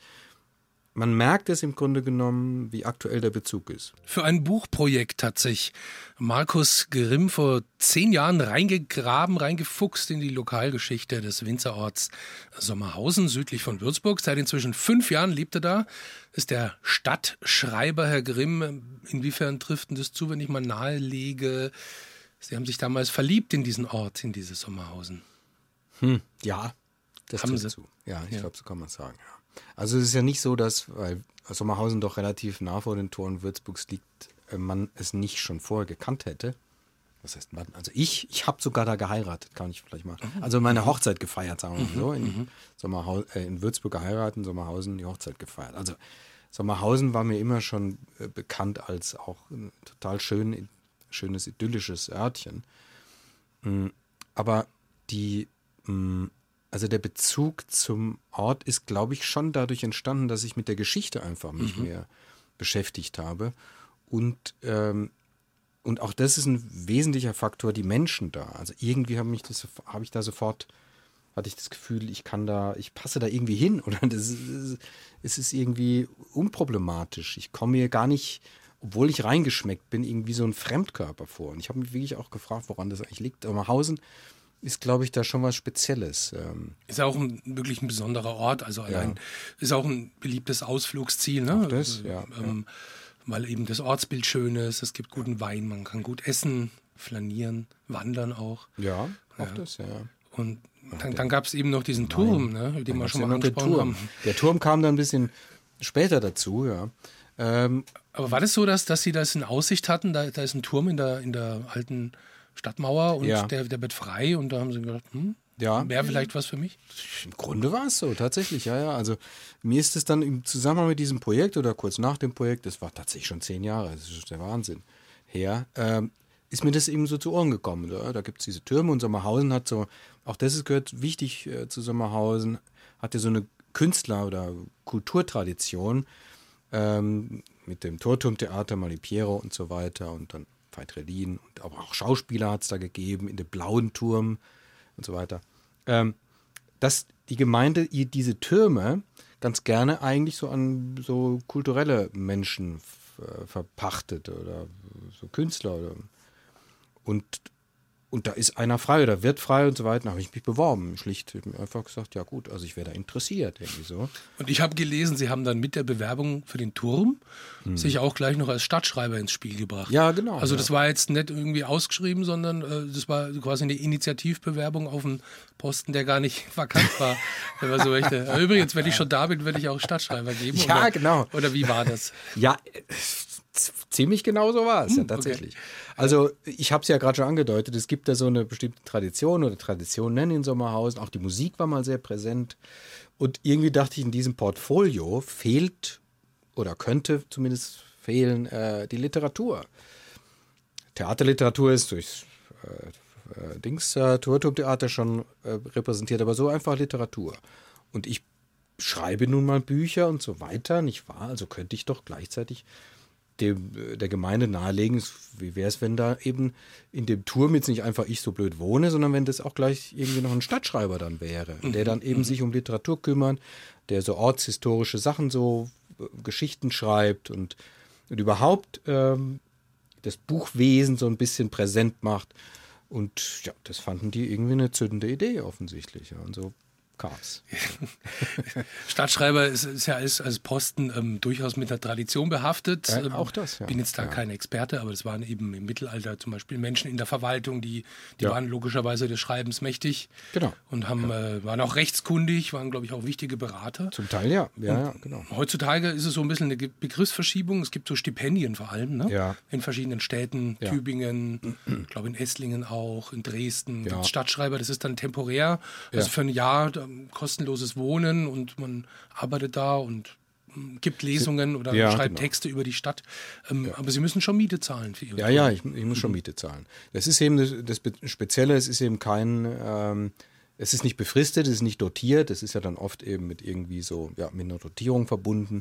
man merkt es im Grunde genommen, wie aktuell der Bezug ist. Für ein Buchprojekt hat sich Markus Grimm vor zehn Jahren reingegraben, reingefuchst in die Lokalgeschichte des Winzerorts Sommerhausen südlich von Würzburg. Seit inzwischen fünf Jahren lebt er da, ist der Stadtschreiber, Herr Grimm. Inwiefern trifft denn das zu, wenn ich mal nahelege, Sie haben sich damals verliebt in diesen Ort, in dieses Sommerhausen? Hm, ja, das Haben trifft Sie? zu. Ja, ich Ja. glaube, so kann man sagen. Ja. Also es ist ja nicht so, dass, weil Sommerhausen doch relativ nah vor den Toren Würzburgs liegt, äh, man es nicht schon vorher gekannt hätte. Was heißt man? Also ich, ich habe sogar da geheiratet, kann ich vielleicht mal. Also meine Hochzeit gefeiert, sagen wir mal so. In, Sommerhaus, äh, in Würzburg geheiratet, in Sommerhausen die Hochzeit gefeiert. Also Sommerhausen war mir immer schon äh, bekannt als auch ein total schön, schönes, idyllisches Örtchen. Mm, aber die, mm, also der Bezug zum Ort ist, glaube ich, schon dadurch entstanden, dass ich mit der Geschichte einfach mich mehr beschäftigt habe. Und, ähm, und auch das ist ein wesentlicher Faktor, die Menschen da. Also irgendwie habe mich das, habe ich da sofort, hatte ich das Gefühl, ich kann da, ich passe da irgendwie hin. Oder das ist, es ist irgendwie unproblematisch. Ich komme mir gar nicht, obwohl ich reingeschmeckt bin, irgendwie so ein Fremdkörper vor. Und ich habe mich wirklich auch gefragt, woran das eigentlich liegt. Aber Hausen ist, glaube ich, da schon was Spezielles. Ähm, Ist auch ein, wirklich ein besonderer Ort, also allein ist auch ein beliebtes Ausflugsziel, ne? Auch das, ja, Ähm, weil eben das Ortsbild schön ist, es gibt guten Wein, man kann gut essen, flanieren, wandern auch. ja, auch Ja. das, ja. Und dann, dann gab es eben noch diesen Turm, ne, den Dann wir gab's schon ja mal noch den angesprochen Turm. haben. Der Turm kam dann ein bisschen später dazu, ja. Ähm, Aber war das so, dass, dass Sie das in Aussicht hatten? Da, da ist ein Turm in der, in der alten Stadtmauer und Ja. der, der wird frei und da haben Sie gedacht, hm, Ja. wäre vielleicht was für mich? Im Grunde war es so, tatsächlich, ja, ja. Also mir ist es dann im Zusammenhang mit diesem Projekt oder kurz nach dem Projekt, das war tatsächlich schon zehn Jahre, das ist der Wahnsinn, her, ähm, ist mir das eben so zu Ohren gekommen. Ja? Da gibt es diese Türme und Sommerhausen hat so, auch das ist, gehört wichtig äh, zu Sommerhausen, hat ja so eine Künstler- oder Kulturtradition ähm, mit dem Torturmtheater, Malipiero und so weiter und dann Veit-Relin und aber auch Schauspieler hat es da gegeben, in dem Blauen Turm und so weiter. Ähm, dass die Gemeinde ihr diese Türme ganz gerne eigentlich so an so kulturelle Menschen f- äh, verpachtet oder so Künstler. Oder. Und Und da ist einer frei oder wird frei und so weiter. Da habe ich mich beworben. Schlicht ich hab mir einfach gesagt, ja gut, also ich wäre da interessiert irgendwie so. Und ich habe gelesen, Sie haben dann mit der Bewerbung für den Turm hm. sich auch gleich noch als Stadtschreiber ins Spiel gebracht. Ja, genau. Also ja. das war jetzt nicht irgendwie ausgeschrieben, sondern äh, das war quasi eine Initiativbewerbung auf einen Posten, der gar nicht vakant war, wenn man so möchte. Aber übrigens, wenn ich schon da bin, werde ich auch Stadtschreiber geben. Ja, oder, genau. Oder wie war das? Ja, ziemlich genau so war es, hm, ja tatsächlich. Okay. Also ich habe es ja gerade schon angedeutet, es gibt da so eine bestimmte Tradition oder Traditionen in Sommerhausen, auch die Musik war mal sehr präsent und irgendwie dachte ich, in diesem Portfolio fehlt oder könnte zumindest fehlen äh, die Literatur. Theaterliteratur ist durchs äh, äh, Dings äh, Turmtheater schon äh, repräsentiert, aber so einfach Literatur. Und ich schreibe nun mal Bücher und so weiter, nicht wahr? Also könnte ich doch gleichzeitig Dem, der Gemeinde nahelegen, wie wäre es, wenn da eben in dem Turm jetzt nicht einfach ich so blöd wohne, sondern wenn das auch gleich irgendwie noch ein Stadtschreiber dann wäre, der dann eben sich um Literatur kümmert, der so ortshistorische Sachen, so äh, Geschichten schreibt und, und überhaupt ähm, das Buchwesen so ein bisschen präsent macht. Und ja, das fanden die irgendwie eine zündende Idee offensichtlich. Ja, und so Chaos. Stadtschreiber ist, ist ja als, als Posten ähm, durchaus mit der Tradition behaftet. Ja, auch das, ja. Ich bin jetzt da ja. kein Experte, aber es waren eben im Mittelalter zum Beispiel Menschen in der Verwaltung, die, die ja. waren logischerweise des Schreibens mächtig. Genau. Und haben, ja. äh, waren auch rechtskundig, waren, glaube ich, auch wichtige Berater. Zum Teil, ja. ja, ja genau. Heutzutage ist es so ein bisschen eine Begriffsverschiebung. Es gibt so Stipendien vor allem, ne? Ja. In verschiedenen Städten, ja. Tübingen, ich glaube in Esslingen auch, in Dresden. Ja. Stadtschreiber, das ist dann temporär, also ja. für ein Jahr kostenloses Wohnen und man arbeitet da und gibt Lesungen oder ja, schreibt genau. Texte über die Stadt. Ähm, ja. Aber Sie müssen schon Miete zahlen für Ihre Ja, ja, ich, ich muss schon Miete zahlen. Das ist eben das, das Spezielle, es ist eben kein, ähm, es ist nicht befristet, es ist nicht dotiert, es ist ja dann oft eben mit irgendwie so, ja, mit einer Dotierung verbunden.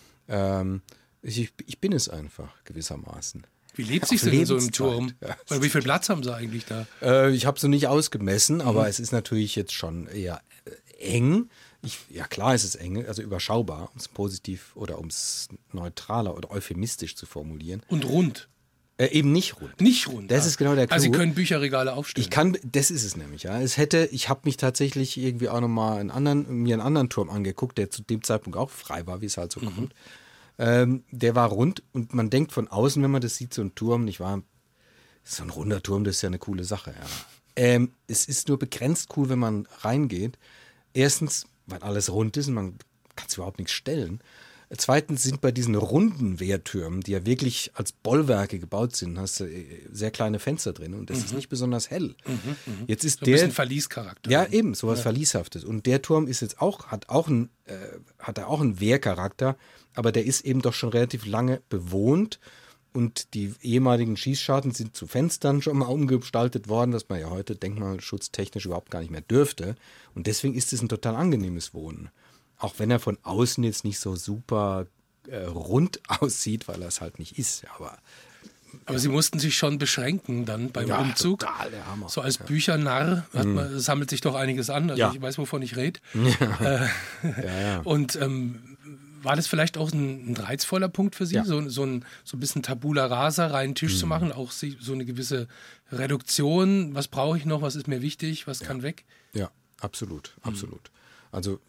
Ähm, ich, ich bin es einfach gewissermaßen. Wie lebt sich denn so im Turm? Ja. Oder wie viel Platz haben Sie eigentlich da? Äh, ich habe es noch nicht ausgemessen, aber mhm. es ist natürlich jetzt schon eher eng. Ich, ja klar, es ist eng, also überschaubar, um es positiv oder um es neutraler oder euphemistisch zu formulieren. Und rund? Äh, eben nicht rund. Nicht rund. Das ja. ist genau der Clou. Also Sie können Bücherregale aufstellen. Ich kann, das ist es nämlich, ja. Es hätte, ich habe mich tatsächlich irgendwie auch nochmal einen anderen, mir einen anderen Turm angeguckt, der zu dem Zeitpunkt auch frei war, wie es halt so mhm. kommt. Ähm, der war rund und man denkt von außen, wenn man das sieht, so ein Turm, nicht wahr? So ein runder Turm, das ist ja eine coole Sache, ja. Ähm, es ist nur begrenzt cool, wenn man reingeht. Erstens, weil alles rund ist und man kann es überhaupt nichts stellen. Zweitens sind bei diesen runden Wehrtürmen, die ja wirklich als Bollwerke gebaut sind, hast du sehr kleine Fenster drin und das mhm. ist nicht besonders hell. Mhm, mh. Jetzt ist so ein der bisschen Verliescharakter. Ja, eben, sowas ja. Verlieshaftes. Und der Turm ist jetzt auch, hat auch einen, äh, hat er auch einen Wehrcharakter, aber der ist eben doch schon relativ lange bewohnt. Und die ehemaligen Schießscharten sind zu Fenstern schon mal umgestaltet worden, was man ja heute denkmalschutztechnisch überhaupt gar nicht mehr dürfte. Und deswegen ist es ein total angenehmes Wohnen. Auch wenn er von außen jetzt nicht so super äh, rund aussieht, weil er es halt nicht ist. Aber, aber Sie mussten sich schon beschränken dann beim ja, Umzug. Total, der Hammer. So als Büchernarr hat man, sammelt sich doch einiges an. Also ja. ich weiß, wovon ich rede. Ja. Äh, ja, ja. Und ähm, war das vielleicht auch ein, ein reizvoller Punkt für Sie, ja. so, so, ein, so ein bisschen Tabula Rasa, reinen Tisch mhm. zu machen, auch so eine gewisse Reduktion, was brauche ich noch, was ist mir wichtig, was ja. kann weg? Ja, absolut, absolut. Mhm. Also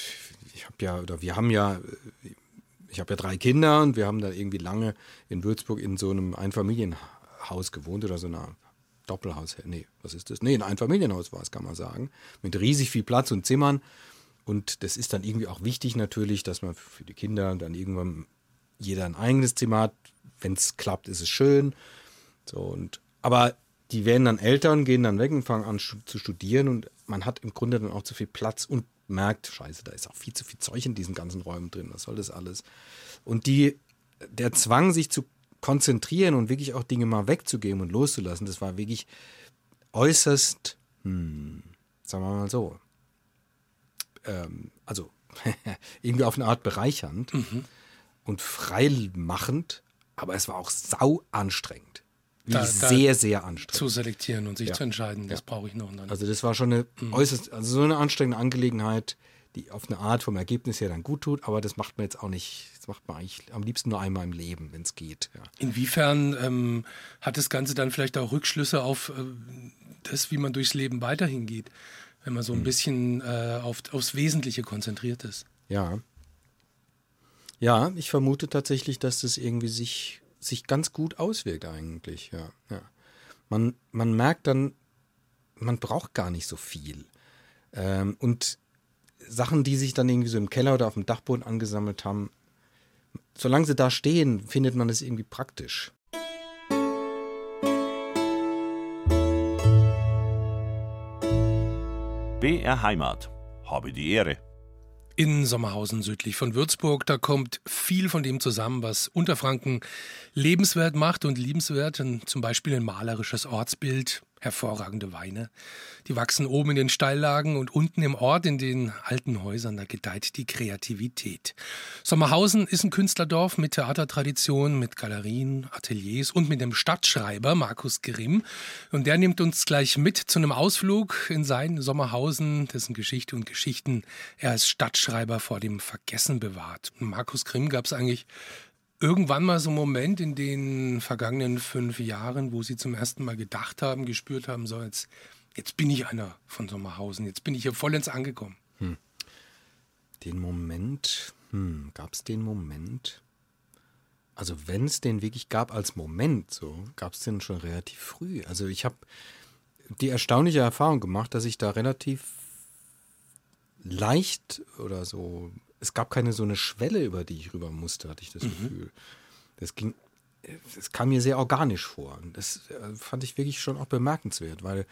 ich habe ja, oder wir haben ja, ich habe ja drei Kinder und wir haben da irgendwie lange in Würzburg in so einem Einfamilienhaus gewohnt oder so einer Doppelhaus, nee, was ist das? Nee, ein Einfamilienhaus war es, kann man sagen, mit riesig viel Platz und Zimmern. Und das ist dann irgendwie auch wichtig natürlich, dass man für die Kinder dann irgendwann jeder ein eigenes Zimmer hat. Wenn es klappt, ist es schön. So, und, aber die werden dann älter und gehen dann weg und fangen an zu studieren. Und man hat im Grunde dann auch zu viel Platz und merkt, scheiße, da ist auch viel zu viel Zeug in diesen ganzen Räumen drin. Was soll das alles? Und die, der Zwang, sich zu konzentrieren und wirklich auch Dinge mal wegzugeben und loszulassen, das war wirklich äußerst, hm, sagen wir mal so, also irgendwie auf eine Art bereichernd mhm. und freimachend, aber es war auch sau anstrengend. Da, da sehr, sehr anstrengend. Zu selektieren und sich ja. zu entscheiden, das ja. brauche ich noch. Und dann also das war schon eine mhm. äußerst, also so eine anstrengende Angelegenheit, die auf eine Art vom Ergebnis her dann gut tut, aber das macht man jetzt auch nicht, das macht man eigentlich am liebsten nur einmal im Leben, wenn es geht. Ja. Inwiefern ähm, hat das Ganze dann vielleicht auch Rückschlüsse auf äh, das, wie man durchs Leben weiterhin geht, wenn man so ein hm. bisschen äh, auf, aufs Wesentliche konzentriert ist? Ja. Ja, ich vermute tatsächlich, dass das irgendwie sich, sich ganz gut auswirkt eigentlich. Ja, ja. Man, man merkt dann, man braucht gar nicht so viel. Ähm, und Sachen, die sich dann irgendwie so im Keller oder auf dem Dachboden angesammelt haben, solange sie da stehen, findet man das irgendwie praktisch. B R Heimat. Habe die Ehre. In Sommerhausen südlich von Würzburg, da kommt viel von dem zusammen, was Unterfranken lebenswert macht und liebenswert. Zum Beispiel ein malerisches Ortsbild, hervorragende Weine. Die wachsen oben in den Steillagen und unten im Ort in den alten Häusern, da gedeiht die Kreativität. Sommerhausen ist ein Künstlerdorf mit Theatertradition, mit Galerien, Ateliers und mit dem Stadtschreiber Markus Grimm. Und der nimmt uns gleich mit zu einem Ausflug in sein Sommerhausen, dessen Geschichte und Geschichten er als Stadtschreiber vor dem Vergessen bewahrt. Markus Grimm gab es eigentlich irgendwann mal so einen Moment in den vergangenen fünf Jahren, wo Sie zum ersten Mal gedacht haben, gespürt haben, so jetzt, jetzt bin ich einer von Sommerhausen, jetzt bin ich hier vollends angekommen. Hm. Den Moment, hm, gab es den Moment? Also wenn es den wirklich gab als Moment, so gab es den schon relativ früh. Also ich habe die erstaunliche Erfahrung gemacht, dass ich da relativ leicht oder so, es gab keine so eine Schwelle, über die ich rüber musste, hatte ich das mhm. Gefühl. Das ging, es kam mir sehr organisch vor. Und das fand ich wirklich schon auch bemerkenswert, weil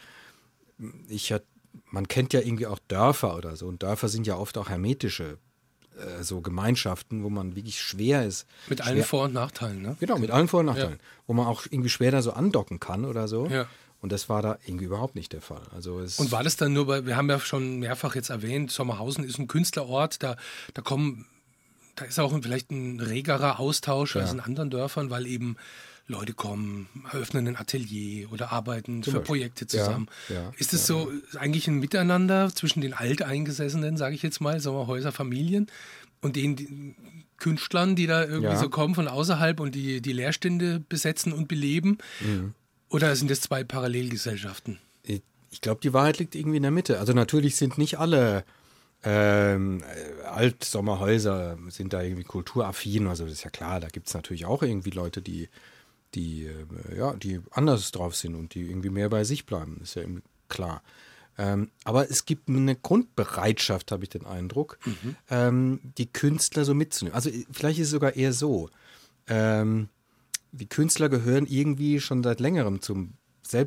ich ja, man kennt ja irgendwie auch Dörfer oder so, und Dörfer sind ja oft auch hermetische äh, so Gemeinschaften, wo man wirklich schwer ist. Mit allen schwer, Vor- und Nachteilen, ne? Genau, mit allen Vor- und Nachteilen. Ja. Wo man auch irgendwie schwer da so andocken kann oder so. Ja. Und das war da irgendwie überhaupt nicht der Fall. Also es und war das dann nur bei, wir haben ja schon mehrfach jetzt erwähnt, Sommerhausen ist ein Künstlerort, da, da kommen, da ist auch vielleicht ein regerer Austausch ja. als in anderen Dörfern, weil eben Leute kommen, eröffnen ein Atelier oder arbeiten Zum für Beispiel. Projekte zusammen. Ja, ja, ist es ja, so ja. eigentlich ein Miteinander zwischen den Alteingesessenen, sage ich jetzt mal, Sommerhäuser Familien und den die Künstlern, die da irgendwie ja. so kommen von außerhalb und die, die Leerstände besetzen und beleben? Mhm. Oder sind das zwei Parallelgesellschaften? Ich, ich glaube, die Wahrheit liegt irgendwie in der Mitte. Also natürlich sind nicht alle ähm, Altsommerhäuser sind da irgendwie kulturaffin. Also das ist ja klar, da gibt es natürlich auch irgendwie Leute, die, die, äh, ja, die anders drauf sind und die irgendwie mehr bei sich bleiben. Das ist ja irgendwie klar. Ähm, aber es gibt eine Grundbereitschaft, habe ich den Eindruck, mhm. ähm, die Künstler so mitzunehmen. Also vielleicht ist es sogar eher so, ähm, die Künstler gehören irgendwie schon seit längerem zum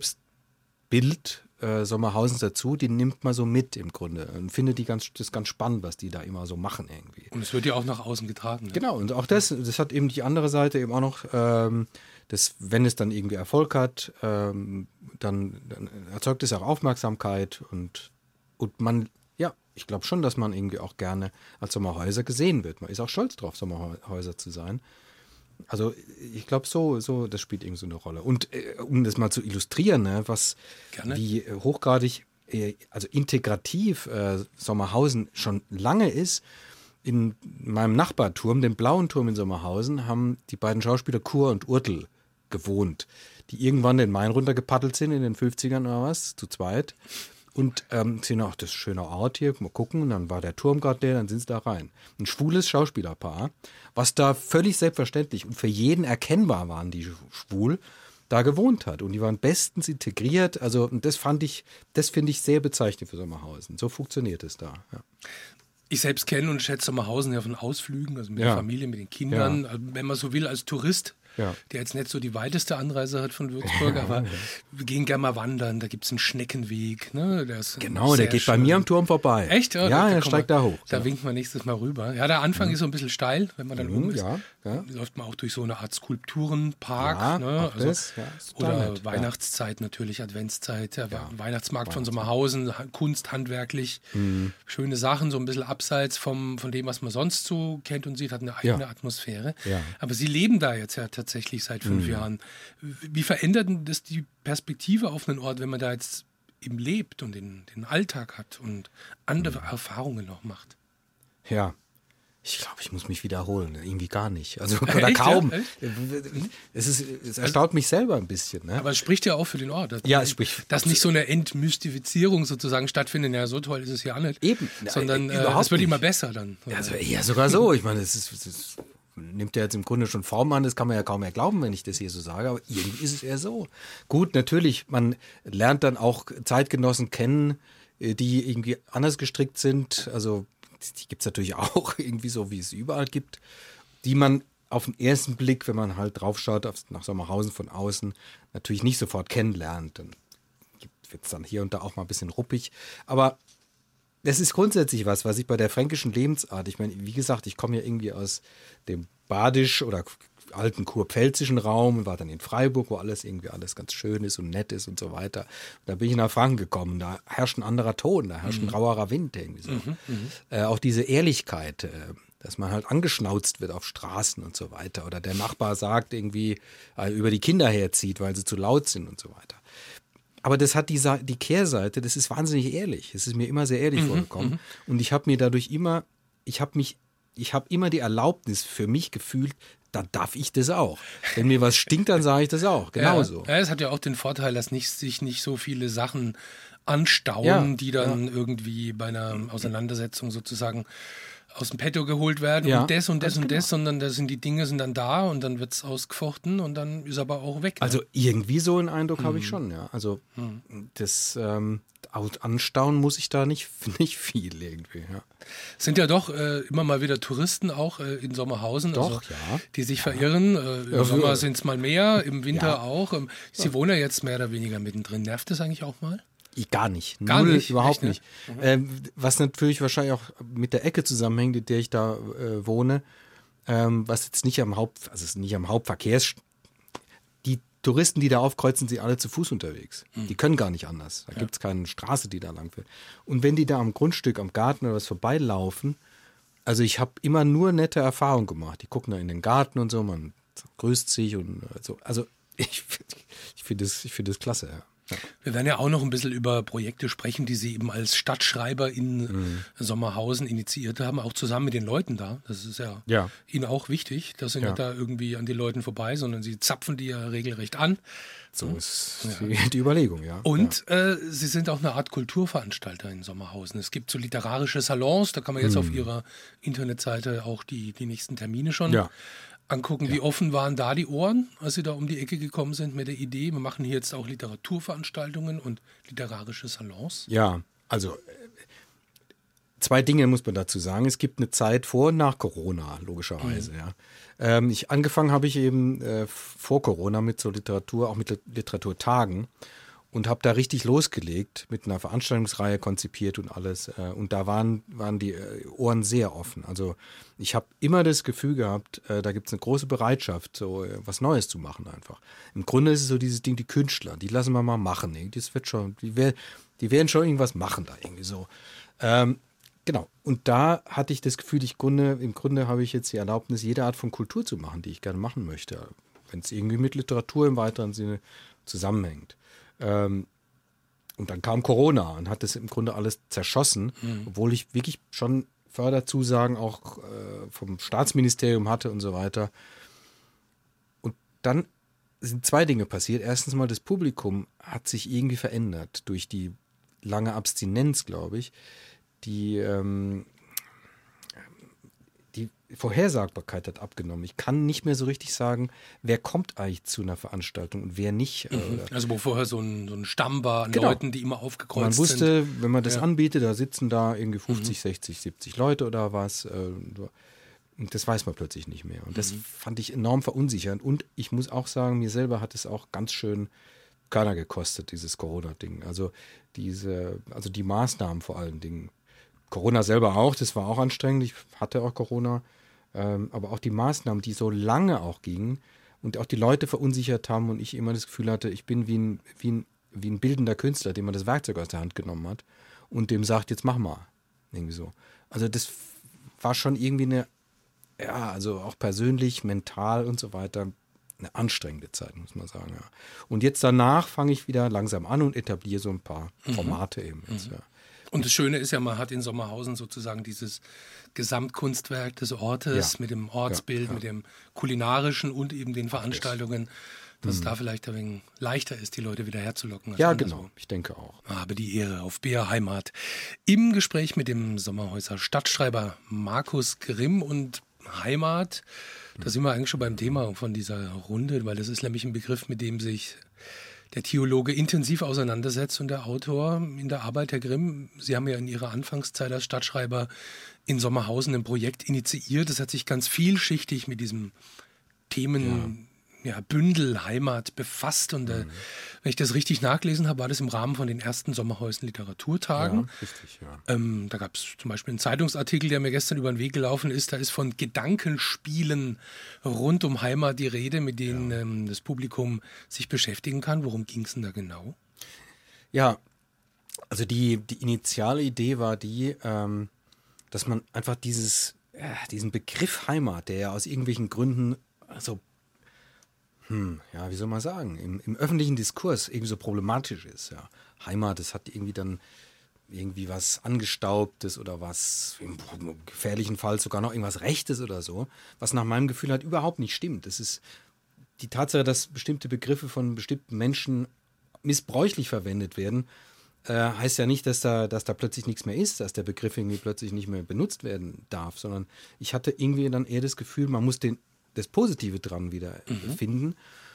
Selbstbild äh, Sommerhausens dazu. Die nimmt man so mit im Grunde und findet die ganz, das ganz spannend, was die da immer so machen irgendwie. Und es wird ja auch nach außen getragen. Ne? Genau, und auch das, das hat eben die andere Seite eben auch noch, ähm, dass, wenn es dann irgendwie Erfolg hat, ähm, dann, dann erzeugt es auch Aufmerksamkeit und, und man, ja, ich glaube schon, dass man irgendwie auch gerne als Sommerhäuser gesehen wird. Man ist auch stolz drauf, Sommerhäuser zu sein. Also ich glaube, so, so, das spielt irgendwie so eine Rolle. Und äh, um das mal zu illustrieren, ne, was Gerne. wie äh, hochgradig, äh, also integrativ äh, Sommerhausen schon lange ist, in meinem Nachbarturm, dem Blauen Turm in Sommerhausen, haben die beiden Schauspieler Kur und Urtel gewohnt, die irgendwann den Main runtergepaddelt sind in den fünfzigern oder was, zu zweit. Und ähm, sehen auch, das ist ein schöner Ort hier, mal gucken. Und dann war der Turm gerade leer, dann sind sie da rein. Ein schwules Schauspielerpaar, was da völlig selbstverständlich und für jeden erkennbar waren, die schwul, da gewohnt hat. Und die waren bestens integriert. Also und das fand ich, das finde ich sehr bezeichnend für Sommerhausen. So funktioniert es da. Ja. Ich selbst kenne und schätze Sommerhausen ja von Ausflügen, also mit ja. der Familie, mit den Kindern, Ja. wenn man so will, als Tourist. Ja. Der jetzt nicht so die weiteste Anreise hat von Würzburg, aber ja. wir gehen gerne mal wandern, da gibt es einen Schneckenweg. Ne? Der ist genau, der geht schön. Bei mir am Turm vorbei. Echt? Ja, ja da, er steigt man, da hoch. Da ja. winkt man nächstes Mal rüber. Ja, der Anfang mhm. ist so ein bisschen steil, wenn man dann mhm, oben ist. Ja, ja. Läuft man auch durch so eine Art Skulpturenpark. Ja, ne? also, das, ja, oder nett. Weihnachtszeit natürlich, Adventszeit, der ja. Weihnachtsmarkt von Sommerhausen, Kunst, handwerklich. Mhm. Schöne Sachen, so ein bisschen abseits vom, von dem, was man sonst so kennt und sieht, hat eine eigene ja. Atmosphäre. Ja. Aber Sie leben da jetzt ja tatsächlich seit fünf mhm. Jahren. Wie verändert denn das die Perspektive auf einen Ort, wenn man da jetzt eben lebt und den, den Alltag hat und andere mhm. Erfahrungen noch macht? Ja. Ich glaube, ich muss mich wiederholen. Irgendwie gar nicht. Also oder Echt, kaum. ja? Es, ist, es erstaunt mich selber ein bisschen. Ne? Aber es spricht ja auch für den Ort. Dass, Ja, es spricht- Dass nicht so eine Entmystifizierung sozusagen stattfindet. Ja, so toll ist es ja auch nicht. Eben. Sondern Äh, äh, überhaupt es wird nicht. immer besser dann. Also, ja, sogar so. Ich meine, es, ist, es ist, nimmt ja jetzt im Grunde schon Form an. Das kann man ja kaum mehr glauben, wenn ich das hier so sage. Aber irgendwie ist es eher so. Gut, natürlich, man lernt dann auch Zeitgenossen kennen, äh, die irgendwie anders gestrickt sind. Also die gibt es natürlich auch irgendwie so, wie es überall gibt, die man auf den ersten Blick, wenn man halt draufschaut auf, nach Sommerhausen von außen, natürlich nicht sofort kennenlernt. Dann wird es dann hier und da auch mal ein bisschen ruppig. Aber das ist grundsätzlich was, was ich bei der fränkischen Lebensart, ich meine, wie gesagt, ich komme ja irgendwie aus dem badisch oder alten kurpfälzischen Raum und war dann in Freiburg, wo alles irgendwie alles ganz schön ist und nett ist und so weiter. Und da bin ich nach Franken gekommen, da herrscht ein anderer Ton, da herrscht ein rauerer Wind irgendwie so. Mhm, äh, auch diese Ehrlichkeit, äh, dass man halt angeschnauzt wird auf Straßen und so weiter oder der Nachbar sagt irgendwie, äh, über die Kinder herzieht, weil sie zu laut sind und so weiter. Aber das hat die, Sa- die Kehrseite, das ist wahnsinnig ehrlich. Es ist mir immer sehr ehrlich vorgekommen. Und ich habe mir dadurch immer, ich habe mich, ich habe immer die Erlaubnis für mich gefühlt, dann darf ich das auch. Wenn mir was stinkt, dann sage ich das auch. Genauso. Ja, ja, es hat ja auch den Vorteil, dass nicht, sich nicht so viele Sachen anstauen, Ja, die dann irgendwie bei einer Auseinandersetzung sozusagen aus dem Petto geholt werden Ja, und das und das ganz und genau. das, sondern das sind die Dinge sind dann da und dann wird es ausgefochten und dann ist aber auch weg. Ne? Also irgendwie so einen Eindruck habe ich schon, ja. Also das ähm, Anstauen muss ich da nicht, nicht viel irgendwie, ja. Es sind ja doch äh, immer mal wieder Touristen auch äh, in Sommerhausen, Doch, also, ja. die sich verirren. Äh, Im Ja, Sommer ja. sind es mal mehr, im Winter Ja. auch. Ähm, Sie wohnen ja jetzt mehr oder weniger mittendrin. Nervt das eigentlich auch mal? Ich, gar nicht. Gar Null, nicht? überhaupt Echt, ne? nicht. Ähm, was natürlich wahrscheinlich auch mit der Ecke zusammenhängt, in der ich da äh, wohne, ähm, was jetzt nicht am Haupt, also es ist nicht am Hauptverkehrs, die Touristen, die da aufkreuzen, sind alle zu Fuß unterwegs. Die können gar nicht anders. Da gibt es keine Straße, die da lang führt. Und wenn die da am Grundstück, am Garten oder was vorbeilaufen, also ich habe immer nur nette Erfahrungen gemacht. Die gucken da in den Garten und so, man grüßt sich und äh, so. Also ich, ich finde das, ich find das klasse, ja. Ja. Wir werden ja auch noch ein bisschen über Projekte sprechen, die Sie eben als Stadtschreiber in Mhm. Sommerhausen initiiert haben, auch zusammen mit den Leuten da. Das ist ja, Ja. Ihnen auch wichtig, dass Sie Ja. nicht da irgendwie an die Leuten vorbei, sondern Sie zapfen die ja regelrecht an. So ist die, die Überlegung, ja. Und äh, Sie sind auch eine Art Kulturveranstalter in Sommerhausen. Es gibt so literarische Salons, da kann man jetzt auf Ihrer Internetseite auch die, die nächsten Termine schon Ja. angucken. Wie offen waren da die Ohren, als Sie da um die Ecke gekommen sind mit der Idee, wir machen hier jetzt auch Literaturveranstaltungen und literarische Salons? Ja, also äh, zwei Dinge muss man dazu sagen. Es gibt eine Zeit vor und nach Corona, logischerweise, ja. Ähm, ich, angefangen habe ich eben äh, vor Corona mit so Literatur, auch mit Lit- Literaturtagen und habe da richtig losgelegt, mit einer Veranstaltungsreihe konzipiert und alles. Äh, und da waren, waren die äh, Ohren sehr offen. Also ich habe immer das Gefühl gehabt, äh, da gibt es eine große Bereitschaft, so äh, was Neues zu machen einfach. Im Grunde ist es so dieses Ding, die Künstler, die lassen wir mal machen. Irgendwie. Das wird schon, die, wer- die werden schon irgendwas machen da irgendwie so. Ähm, genau. Und da hatte ich das Gefühl, ich Grunde, im Grunde habe ich jetzt die Erlaubnis, jede Art von Kultur zu machen, die ich gerne machen möchte. Wenn es irgendwie mit Literatur im weiteren Sinne zusammenhängt. Ähm, und dann kam Corona und hat das im Grunde alles zerschossen, obwohl ich wirklich schon Förderzusagen auch äh, vom Staatsministerium hatte und so weiter. Und dann sind zwei Dinge passiert. Erstens mal, das Publikum hat sich irgendwie verändert durch die lange Abstinenz, glaube ich. Die, ähm, die Vorhersagbarkeit hat abgenommen. Ich kann nicht mehr so richtig sagen, wer kommt eigentlich zu einer Veranstaltung und wer nicht. Äh, oder Also wo vorher so ein, so ein Stamm war an Genau. Leuten, die immer aufgekreuzt man sind. wusste, wenn man das Ja. anbietet, da sitzen da irgendwie fünfzig, sechzig, siebzig Leute oder was. äh, Und das weiß man plötzlich nicht mehr. Und das fand ich enorm verunsichernd. Und ich muss auch sagen, mir selber hat es auch ganz schön Körner gekostet, dieses Corona-Ding. Also diese, also die Maßnahmen vor allen Dingen. Corona selber auch, das war auch anstrengend. Ich hatte auch Corona. Ähm, aber auch die Maßnahmen, die so lange auch gingen und auch die Leute verunsichert haben und ich immer das Gefühl hatte, ich bin wie ein, wie ein, wie ein bildender Künstler, dem man das Werkzeug aus der Hand genommen hat und dem sagt, jetzt mach mal. Irgendwie so. Also das war schon irgendwie eine, ja, also auch persönlich, mental und so weiter, eine anstrengende Zeit, muss man sagen. Ja. Und jetzt danach fange ich wieder langsam an und etabliere so ein paar Formate eben jetzt, ja. Und das Schöne ist ja, man hat in Sommerhausen sozusagen dieses Gesamtkunstwerk des Ortes Ja. mit dem Ortsbild, Ja, ja. mit dem kulinarischen und eben den Veranstaltungen, dass es da vielleicht ein wenig leichter ist, die Leute wieder herzulocken. als Ja, anderswo. genau. Ich denke auch. Habe die Ehre auf B R Heimat. Im Gespräch mit dem Sommerhäuser Stadtschreiber Markus Grimm und Heimat, da sind wir eigentlich schon beim Thema von dieser Runde, weil das ist nämlich ein Begriff, mit dem sich der Theologe intensiv auseinandersetzt und der Autor in der Arbeit, Herr Grimm. Sie haben ja in Ihrer Anfangszeit als Stadtschreiber in Sommerhausen ein Projekt initiiert. Das hat sich ganz vielschichtig mit diesem Themen ja, Bündel Heimat befasst. Und äh, wenn ich das richtig nachgelesen habe, war das im Rahmen von den ersten Sommerhausen Literaturtagen. Ja, richtig, ja. Ähm, da gab es zum Beispiel einen Zeitungsartikel, der mir gestern über den Weg gelaufen ist. Da ist von Gedankenspielen rund um Heimat die Rede, mit denen Ja. ähm, das Publikum sich beschäftigen kann. Worum ging es denn da genau? Ja, also die, die initiale Idee war die, ähm, dass man einfach dieses, äh, diesen Begriff Heimat, der ja aus irgendwelchen Gründen so, hm, ja, wie soll man sagen, im, im öffentlichen Diskurs irgendwie so problematisch ist. Ja. Heimat, das hat irgendwie dann irgendwie was Angestaubtes oder was im gefährlichen Fall sogar noch irgendwas Rechtes oder so, was nach meinem Gefühl halt überhaupt nicht stimmt. Das ist die Tatsache, dass bestimmte Begriffe von bestimmten Menschen missbräuchlich verwendet werden, äh, heißt ja nicht, dass da, dass da plötzlich nichts mehr ist, dass der Begriff irgendwie plötzlich nicht mehr benutzt werden darf, sondern ich hatte irgendwie dann eher das Gefühl, man muss den, das Positive dran wieder mhm. finden.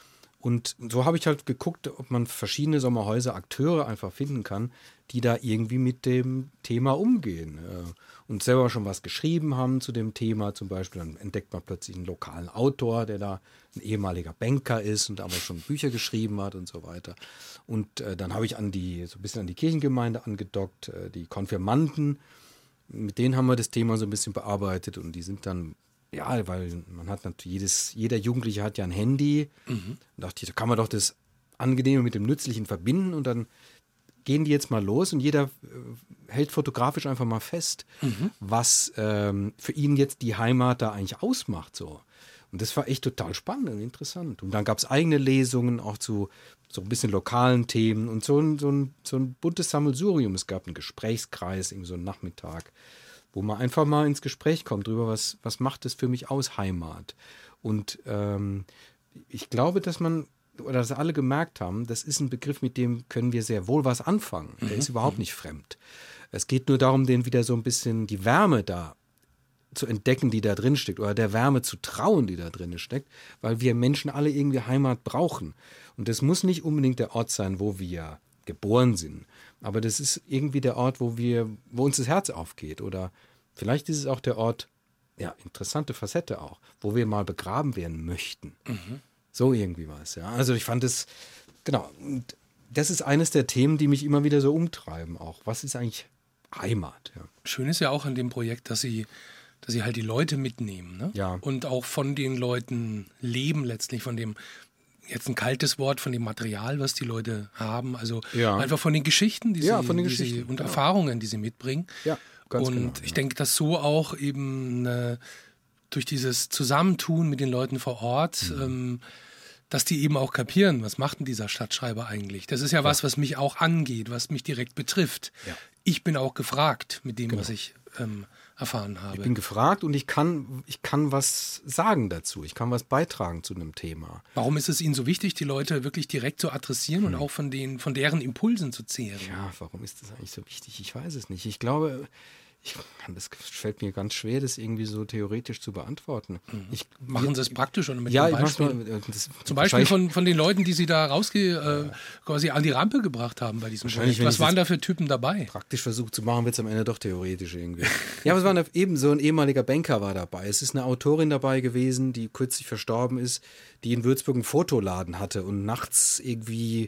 Und so habe ich halt geguckt, ob man verschiedene Sommerhäuser, Akteure einfach finden kann, die da irgendwie mit dem Thema umgehen. Und selber schon was geschrieben haben zu dem Thema. Zum Beispiel dann entdeckt man plötzlich einen lokalen Autor, der da ein ehemaliger Banker ist und aber schon Bücher geschrieben hat und so weiter. Und äh, dann habe ich an die, so ein bisschen an die Kirchengemeinde angedockt, äh, die Konfirmanden. Mit denen haben wir das Thema so ein bisschen bearbeitet und die sind dann, ja, weil man hat natürlich, jedes, jeder Jugendliche hat ja ein Handy. Mhm. Da dachte ich, da kann man doch das Angenehme mit dem Nützlichen verbinden und dann gehen die jetzt mal los und jeder äh, hält fotografisch einfach mal fest, mhm. was ähm, für ihn jetzt die Heimat da eigentlich ausmacht. So. Und das war echt total spannend und interessant. Und dann gab es eigene Lesungen auch zu so ein bisschen lokalen Themen und so ein, so ein, so ein buntes Sammelsurium. Es gab einen Gesprächskreis, irgendwie so einen Nachmittag, wo man einfach mal ins Gespräch kommt drüber, was, was macht es für mich aus, Heimat. Und ähm, ich glaube, dass man, oder dass alle gemerkt haben, das ist ein Begriff, mit dem können wir sehr wohl was anfangen. Der mhm. ist überhaupt nicht fremd. Es geht nur darum, den wieder so ein bisschen die Wärme da zu entdecken, die da drin steckt, oder der Wärme zu trauen, die da drin steckt, weil wir Menschen alle irgendwie Heimat brauchen. Und das muss nicht unbedingt der Ort sein, wo wir geboren sind. Aber das ist irgendwie der Ort, wo wir, wo uns das Herz aufgeht. Oder vielleicht ist es auch der Ort, ja, interessante Facette auch, wo wir mal begraben werden möchten. Mhm. So irgendwie was, ja. Also ich fand es, genau, und das ist eines der Themen, die mich immer wieder so umtreiben auch. Was ist eigentlich Heimat? Ja. Schön ist ja auch an dem Projekt, dass Sie, dass Sie halt die Leute mitnehmen, ne? Ja. Und auch von den Leuten leben letztlich, von dem, jetzt ein kaltes Wort, von dem Material, was die Leute haben, also ja. einfach von den Geschichten, die ja, sie, von den die Geschichten, sie und genau. Erfahrungen, die sie mitbringen. Ja, ganz und genau, ich ja. denke, dass so auch eben äh, durch dieses Zusammentun mit den Leuten vor Ort, mhm. ähm, dass die eben auch kapieren, was macht denn dieser Stadtschreiber eigentlich? Das ist ja, ja. was, was mich auch angeht, was mich direkt betrifft. Ja. Ich bin auch gefragt mit dem, genau. was ich ähm, erfahren habe. Ich bin gefragt und ich kann, ich kann was sagen dazu. Ich kann was beitragen zu einem Thema. Warum ist es Ihnen so wichtig, die Leute wirklich direkt zu adressieren hm. und auch von, den, von deren Impulsen zu zehren? Ja, warum ist das eigentlich so wichtig? Ich weiß es nicht. Ich glaube, ich, das fällt mir ganz schwer, das irgendwie so theoretisch zu beantworten. Mhm. Ich, Machen Sie es praktisch oder mit ja, einem Beispiel? Ich mal, das, Zum Beispiel von, von den Leuten, die Sie da rausge äh, quasi an die Rampe gebracht haben bei diesem Projekt. Was waren da für Typen dabei? Praktisch versucht zu machen, wird es am Ende doch theoretisch irgendwie. Ja, aber es war eben so ein ehemaliger Banker war dabei. Es ist eine Autorin dabei gewesen, die kürzlich verstorben ist, die in Würzburg einen Fotoladen hatte und nachts irgendwie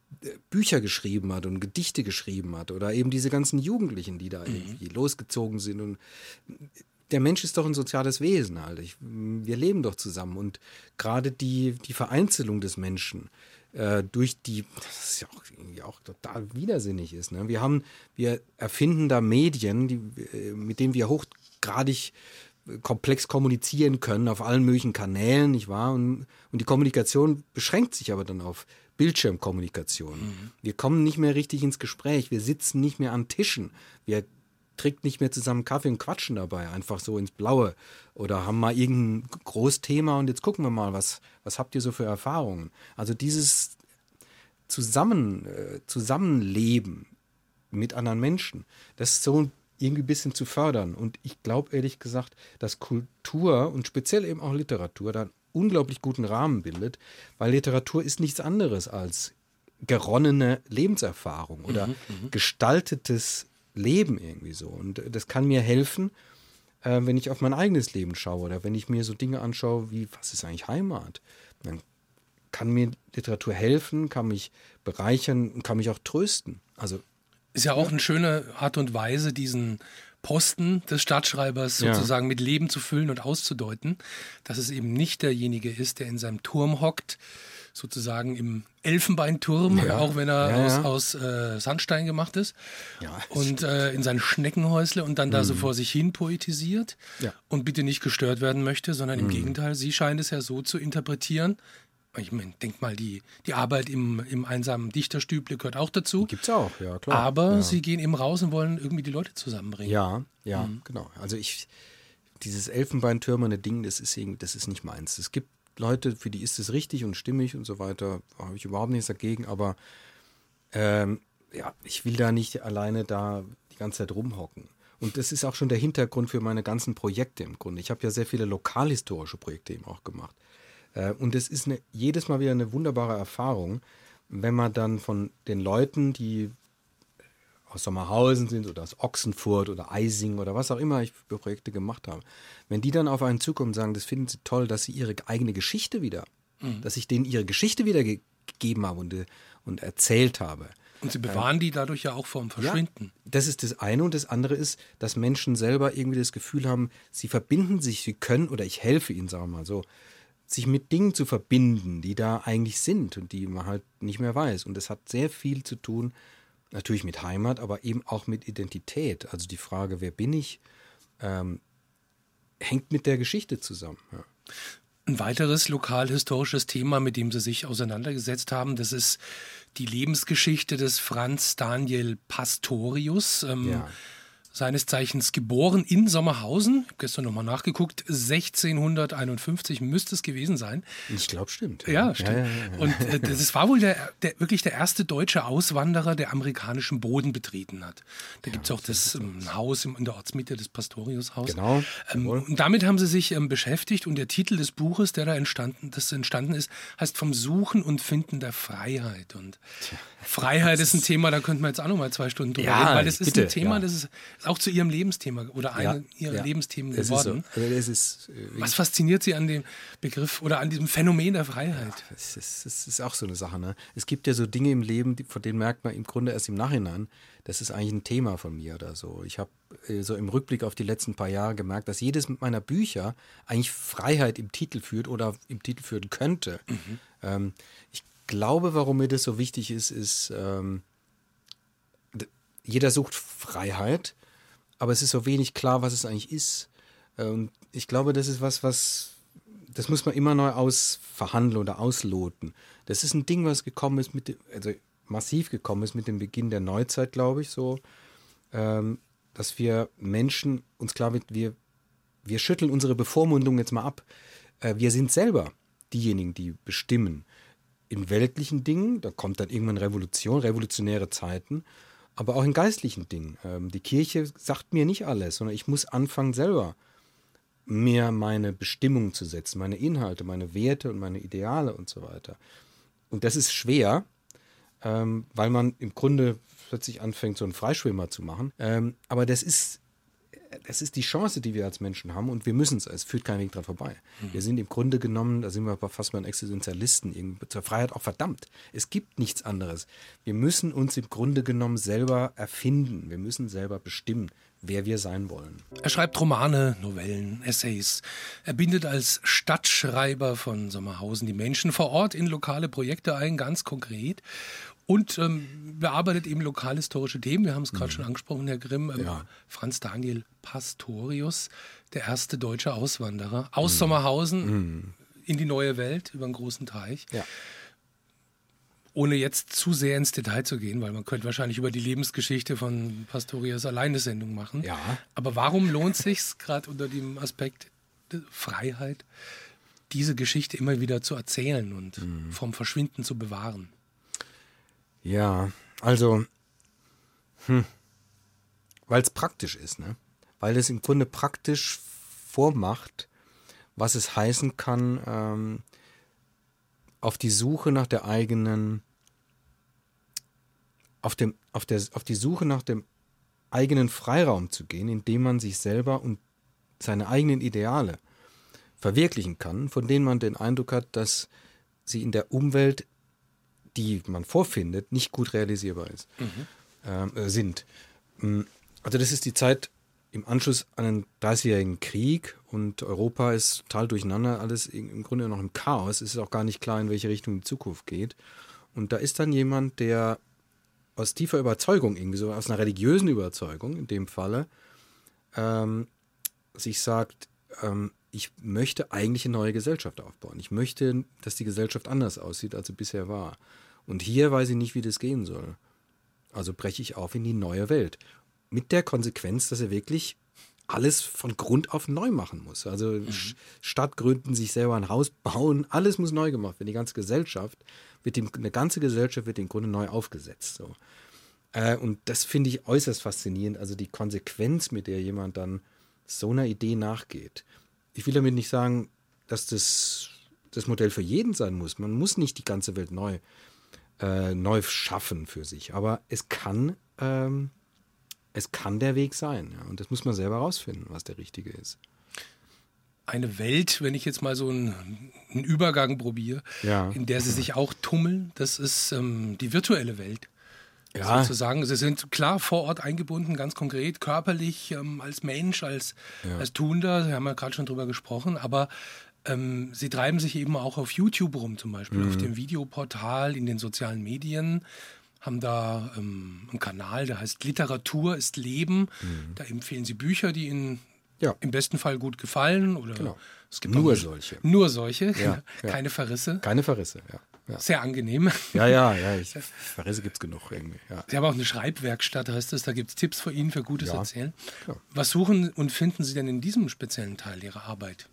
Bücher geschrieben hat und Gedichte geschrieben hat oder eben diese ganzen Jugendlichen, die da mhm. irgendwie losgezogen sind. Und der Mensch ist doch ein soziales Wesen halt. Ich, wir leben doch zusammen und gerade die, die Vereinzelung des Menschen äh, durch die, das ist ja auch irgendwie auch total widersinnig ist. Ne? Wir haben, wir erfinden da Medien, die, mit denen wir hochgradig komplex kommunizieren können auf allen möglichen Kanälen, nicht wahr? Und, und die Kommunikation beschränkt sich aber dann auf Bildschirmkommunikation. Mhm. Wir kommen nicht mehr richtig ins Gespräch. Wir sitzen nicht mehr an Tischen. Wir trinken nicht mehr zusammen Kaffee und quatschen dabei, einfach so ins Blaue. Oder haben mal irgendein Großthema und jetzt gucken wir mal, was, was habt ihr so für Erfahrungen? Also dieses Zusammen, äh, Zusammenleben mit anderen Menschen, das ist so irgendwie ein bisschen zu fördern. Und ich glaube ehrlich gesagt, dass Kultur und speziell eben auch Literatur da einen unglaublich guten Rahmen bildet, weil Literatur ist nichts anderes als geronnene Lebenserfahrung oder mhm, gestaltetes Leben irgendwie so. Und das kann mir helfen, äh, wenn ich auf mein eigenes Leben schaue oder wenn ich mir so Dinge anschaue wie, was ist eigentlich Heimat? Dann kann mir Literatur helfen, kann mich bereichern und kann mich auch trösten. Also ist ja auch eine schöne Art und Weise, diesen Posten des Stadtschreibers sozusagen ja. mit Leben zu füllen und auszudeuten, dass es eben nicht derjenige ist, der in seinem Turm hockt, sozusagen im Elfenbeinturm, ja. auch wenn er ja, ja. aus, aus äh, Sandstein gemacht ist, ja, und äh, in sein Schneckenhäusle und dann mhm. da so vor sich hin poetisiert ja. und bitte nicht gestört werden möchte, sondern mhm. im Gegenteil, sie scheint es ja so zu interpretieren. Ich meine, denk mal, die, die Arbeit im, im einsamen Dichterstüble gehört auch dazu. Gibt's auch, ja klar. Aber ja. sie gehen eben raus und wollen irgendwie die Leute zusammenbringen. Ja, ja, mhm. genau. Also ich, dieses Elfenbeintürmerne Ding, das ist, das ist nicht meins. Es gibt Leute, für die ist es richtig und stimmig und so weiter. Da habe ich überhaupt nichts dagegen. Aber ähm, ja, ich will da nicht alleine da die ganze Zeit rumhocken. Und das ist auch schon der Hintergrund für meine ganzen Projekte im Grunde. Ich habe ja sehr viele lokalhistorische Projekte eben auch gemacht. Und es ist eine, jedes Mal wieder eine wunderbare Erfahrung, wenn man dann von den Leuten, die aus Sommerhausen sind oder aus Ochsenfurt oder Eising oder was auch immer ich für Projekte gemacht habe, wenn die dann auf einen zukommen und sagen, das finden sie toll, dass sie ihre eigene Geschichte wieder, mhm. dass ich denen ihre Geschichte wieder ge- gegeben habe und, und erzählt habe. Und sie bewahren ähm, die dadurch ja auch vor dem Verschwinden. Ja, das ist das eine. Und das andere ist, dass Menschen selber irgendwie das Gefühl haben, sie verbinden sich, sie können, oder ich helfe ihnen, sagen wir mal so, sich mit Dingen zu verbinden, die da eigentlich sind und die man halt nicht mehr weiß. Und das hat sehr viel zu tun, natürlich mit Heimat, aber eben auch mit Identität. Also die Frage, wer bin ich, ähm, hängt mit der Geschichte zusammen. Ja. Ein weiteres lokalhistorisches Thema, mit dem Sie sich auseinandergesetzt haben, das ist die Lebensgeschichte des Franz Daniel Pastorius. Ähm, ja. Seines Zeichens geboren in Sommerhausen, ich habe gestern nochmal nachgeguckt, sechzehnhunderteinundfünfzig müsste es gewesen sein. Ich glaube, stimmt. Ja, ja stimmt. Ja, ja, ja. Und äh, das war wohl der, der, wirklich der erste deutsche Auswanderer, der amerikanischen Boden betreten hat. Da ja, gibt es auch das ähm, Haus in der Ortsmitte, das Pastoriushaus. Genau. Ähm, und damit haben sie sich ähm, beschäftigt und der Titel des Buches, der da entstanden, das entstanden ist, heißt Vom Suchen und Finden der Freiheit. Und Tja, Freiheit ist ein Thema, da könnten wir jetzt auch noch mal zwei Stunden drüber ja, reden, weil das ist bitte, ein Thema, ja. das ist auch zu Ihrem Lebensthema oder ja, einem Ihrer ja. Lebensthemen es geworden. Ist so. also es ist, äh, Was fasziniert Sie an dem Begriff oder an diesem Phänomen der Freiheit? Ja, es, ist, es ist auch so eine Sache. Ne? Es gibt ja so Dinge im Leben, die, von denen merkt man im Grunde erst im Nachhinein, das ist eigentlich ein Thema von mir oder so. Ich habe äh, so im Rückblick auf die letzten paar Jahre gemerkt, dass jedes meiner Bücher eigentlich Freiheit im Titel führt oder im Titel führen könnte. Mhm. Ähm, ich glaube, warum mir das so wichtig ist, ist, ähm, jeder sucht Freiheit, aber es ist so wenig klar, was es eigentlich ist. Und ich glaube, das ist was, was, das muss man immer neu ausverhandeln oder ausloten. Das ist ein Ding, was gekommen ist, mit dem, also massiv gekommen ist mit dem Beginn der Neuzeit, glaube ich, so, ähm, dass wir Menschen uns klar wird, wir, wir schütteln unsere Bevormundung jetzt mal ab. Äh, wir sind selber diejenigen, die bestimmen. In weltlichen Dingen, da kommt dann irgendwann Revolution, revolutionäre Zeiten, aber auch in geistlichen Dingen. Ähm, die Kirche sagt mir nicht alles, sondern ich muss anfangen, selber mehr meine Bestimmung zu setzen, meine Inhalte, meine Werte und meine Ideale und so weiter. Und das ist schwer, ähm, weil man im Grunde plötzlich anfängt, so einen Freischwimmer zu machen. Ähm, aber das ist, das ist die Chance, die wir als Menschen haben und wir müssen es, es führt kein Weg dran vorbei. Mhm. Wir sind im Grunde genommen, da sind wir fast mal Existenzialisten, zur Freiheit auch verdammt. Es gibt nichts anderes. Wir müssen uns im Grunde genommen selber erfinden. Wir müssen selber bestimmen, wer wir sein wollen. Er schreibt Romane, Novellen, Essays. Er bindet als Stadtschreiber von Sommerhausen die Menschen vor Ort in lokale Projekte ein, ganz konkret. Und ähm, bearbeitet eben lokalhistorische Themen. Wir haben es gerade mhm. schon angesprochen, Herr Grimm. Ähm, ja. Franz Daniel Pastorius, der erste deutsche Auswanderer aus mhm. Sommerhausen mhm. in die neue Welt über einen großen Teich. Ja. ohne jetzt zu sehr ins Detail zu gehen, weil man könnte wahrscheinlich über die Lebensgeschichte von Pastorius alleine eine Sendung machen. Ja. Aber warum lohnt es sich gerade unter dem Aspekt der Freiheit, diese Geschichte immer wieder zu erzählen und mhm. vom Verschwinden zu bewahren? Ja, also, hm, weil es praktisch ist, ne? Weil es im Grunde praktisch vormacht, was es heißen kann, ähm, auf die Suche nach der eigenen, auf dem, auf der, auf die Suche nach dem eigenen Freiraum zu gehen, indem man sich selber und seine eigenen Ideale verwirklichen kann, von denen man den Eindruck hat, dass sie in der Umwelt, die man vorfindet, nicht gut realisierbar ist, mhm. ähm, äh, sind. Also das ist die Zeit im Anschluss an den dreißigjährigen Krieg und Europa ist total durcheinander, alles im Grunde noch im Chaos. Es ist auch gar nicht klar, in welche Richtung die Zukunft geht. Und da ist dann jemand, der aus tiefer Überzeugung, irgendwie so aus einer religiösen Überzeugung in dem Falle, ähm, sich sagt, ähm, ich möchte eigentlich eine neue Gesellschaft aufbauen. Ich möchte, dass die Gesellschaft anders aussieht, als sie bisher war. Und hier weiß ich nicht, wie das gehen soll. Also breche ich auf in die neue Welt. Mit der Konsequenz, dass er wirklich alles von Grund auf neu machen muss. Also mhm. Stadt gründen, sich selber ein Haus bauen, alles muss neu gemacht werden. Die ganze Gesellschaft, wird dem, eine ganze Gesellschaft wird im Grunde neu aufgesetzt. So. Äh, und das finde ich äußerst faszinierend. Also die Konsequenz, mit der jemand dann so einer Idee nachgeht. Ich will damit nicht sagen, dass das das Modell für jeden sein muss. Man muss nicht die ganze Welt neu, äh, neu schaffen für sich. Aber es kann... Ähm, Es kann der Weg sein, ja. Und das muss man selber rausfinden, was der richtige ist. Eine Welt, wenn ich jetzt mal so einen, einen Übergang probiere, ja. in der sie sich auch tummeln, das ist ähm, die virtuelle Welt. Ja. Sozusagen. Sie sind klar vor Ort eingebunden, ganz konkret, körperlich, ähm, als Mensch, als, ja. als Tuender, wir haben ja gerade schon drüber gesprochen, aber ähm, sie treiben sich eben auch auf YouTube rum, zum Beispiel, mhm. auf dem Videoportal, in den sozialen Medien. Haben da ähm, einen Kanal, der heißt Literatur ist Leben. Mhm. Da empfehlen sie Bücher, die ihnen ja. im besten Fall gut gefallen. Oder genau. es gibt nur auch, solche. Nur solche, ja, keine ja. Verrisse. Keine Verrisse, ja. ja. Sehr angenehm. Ja, ja, ja. Ich, Verrisse gibt es genug irgendwie. Ja. Sie haben auch eine Schreibwerkstatt, heißt es. Da gibt es Tipps für Ihnen für gutes ja. Erzählen. Ja. Was suchen und finden Sie denn in diesem speziellen Teil Ihrer Arbeit?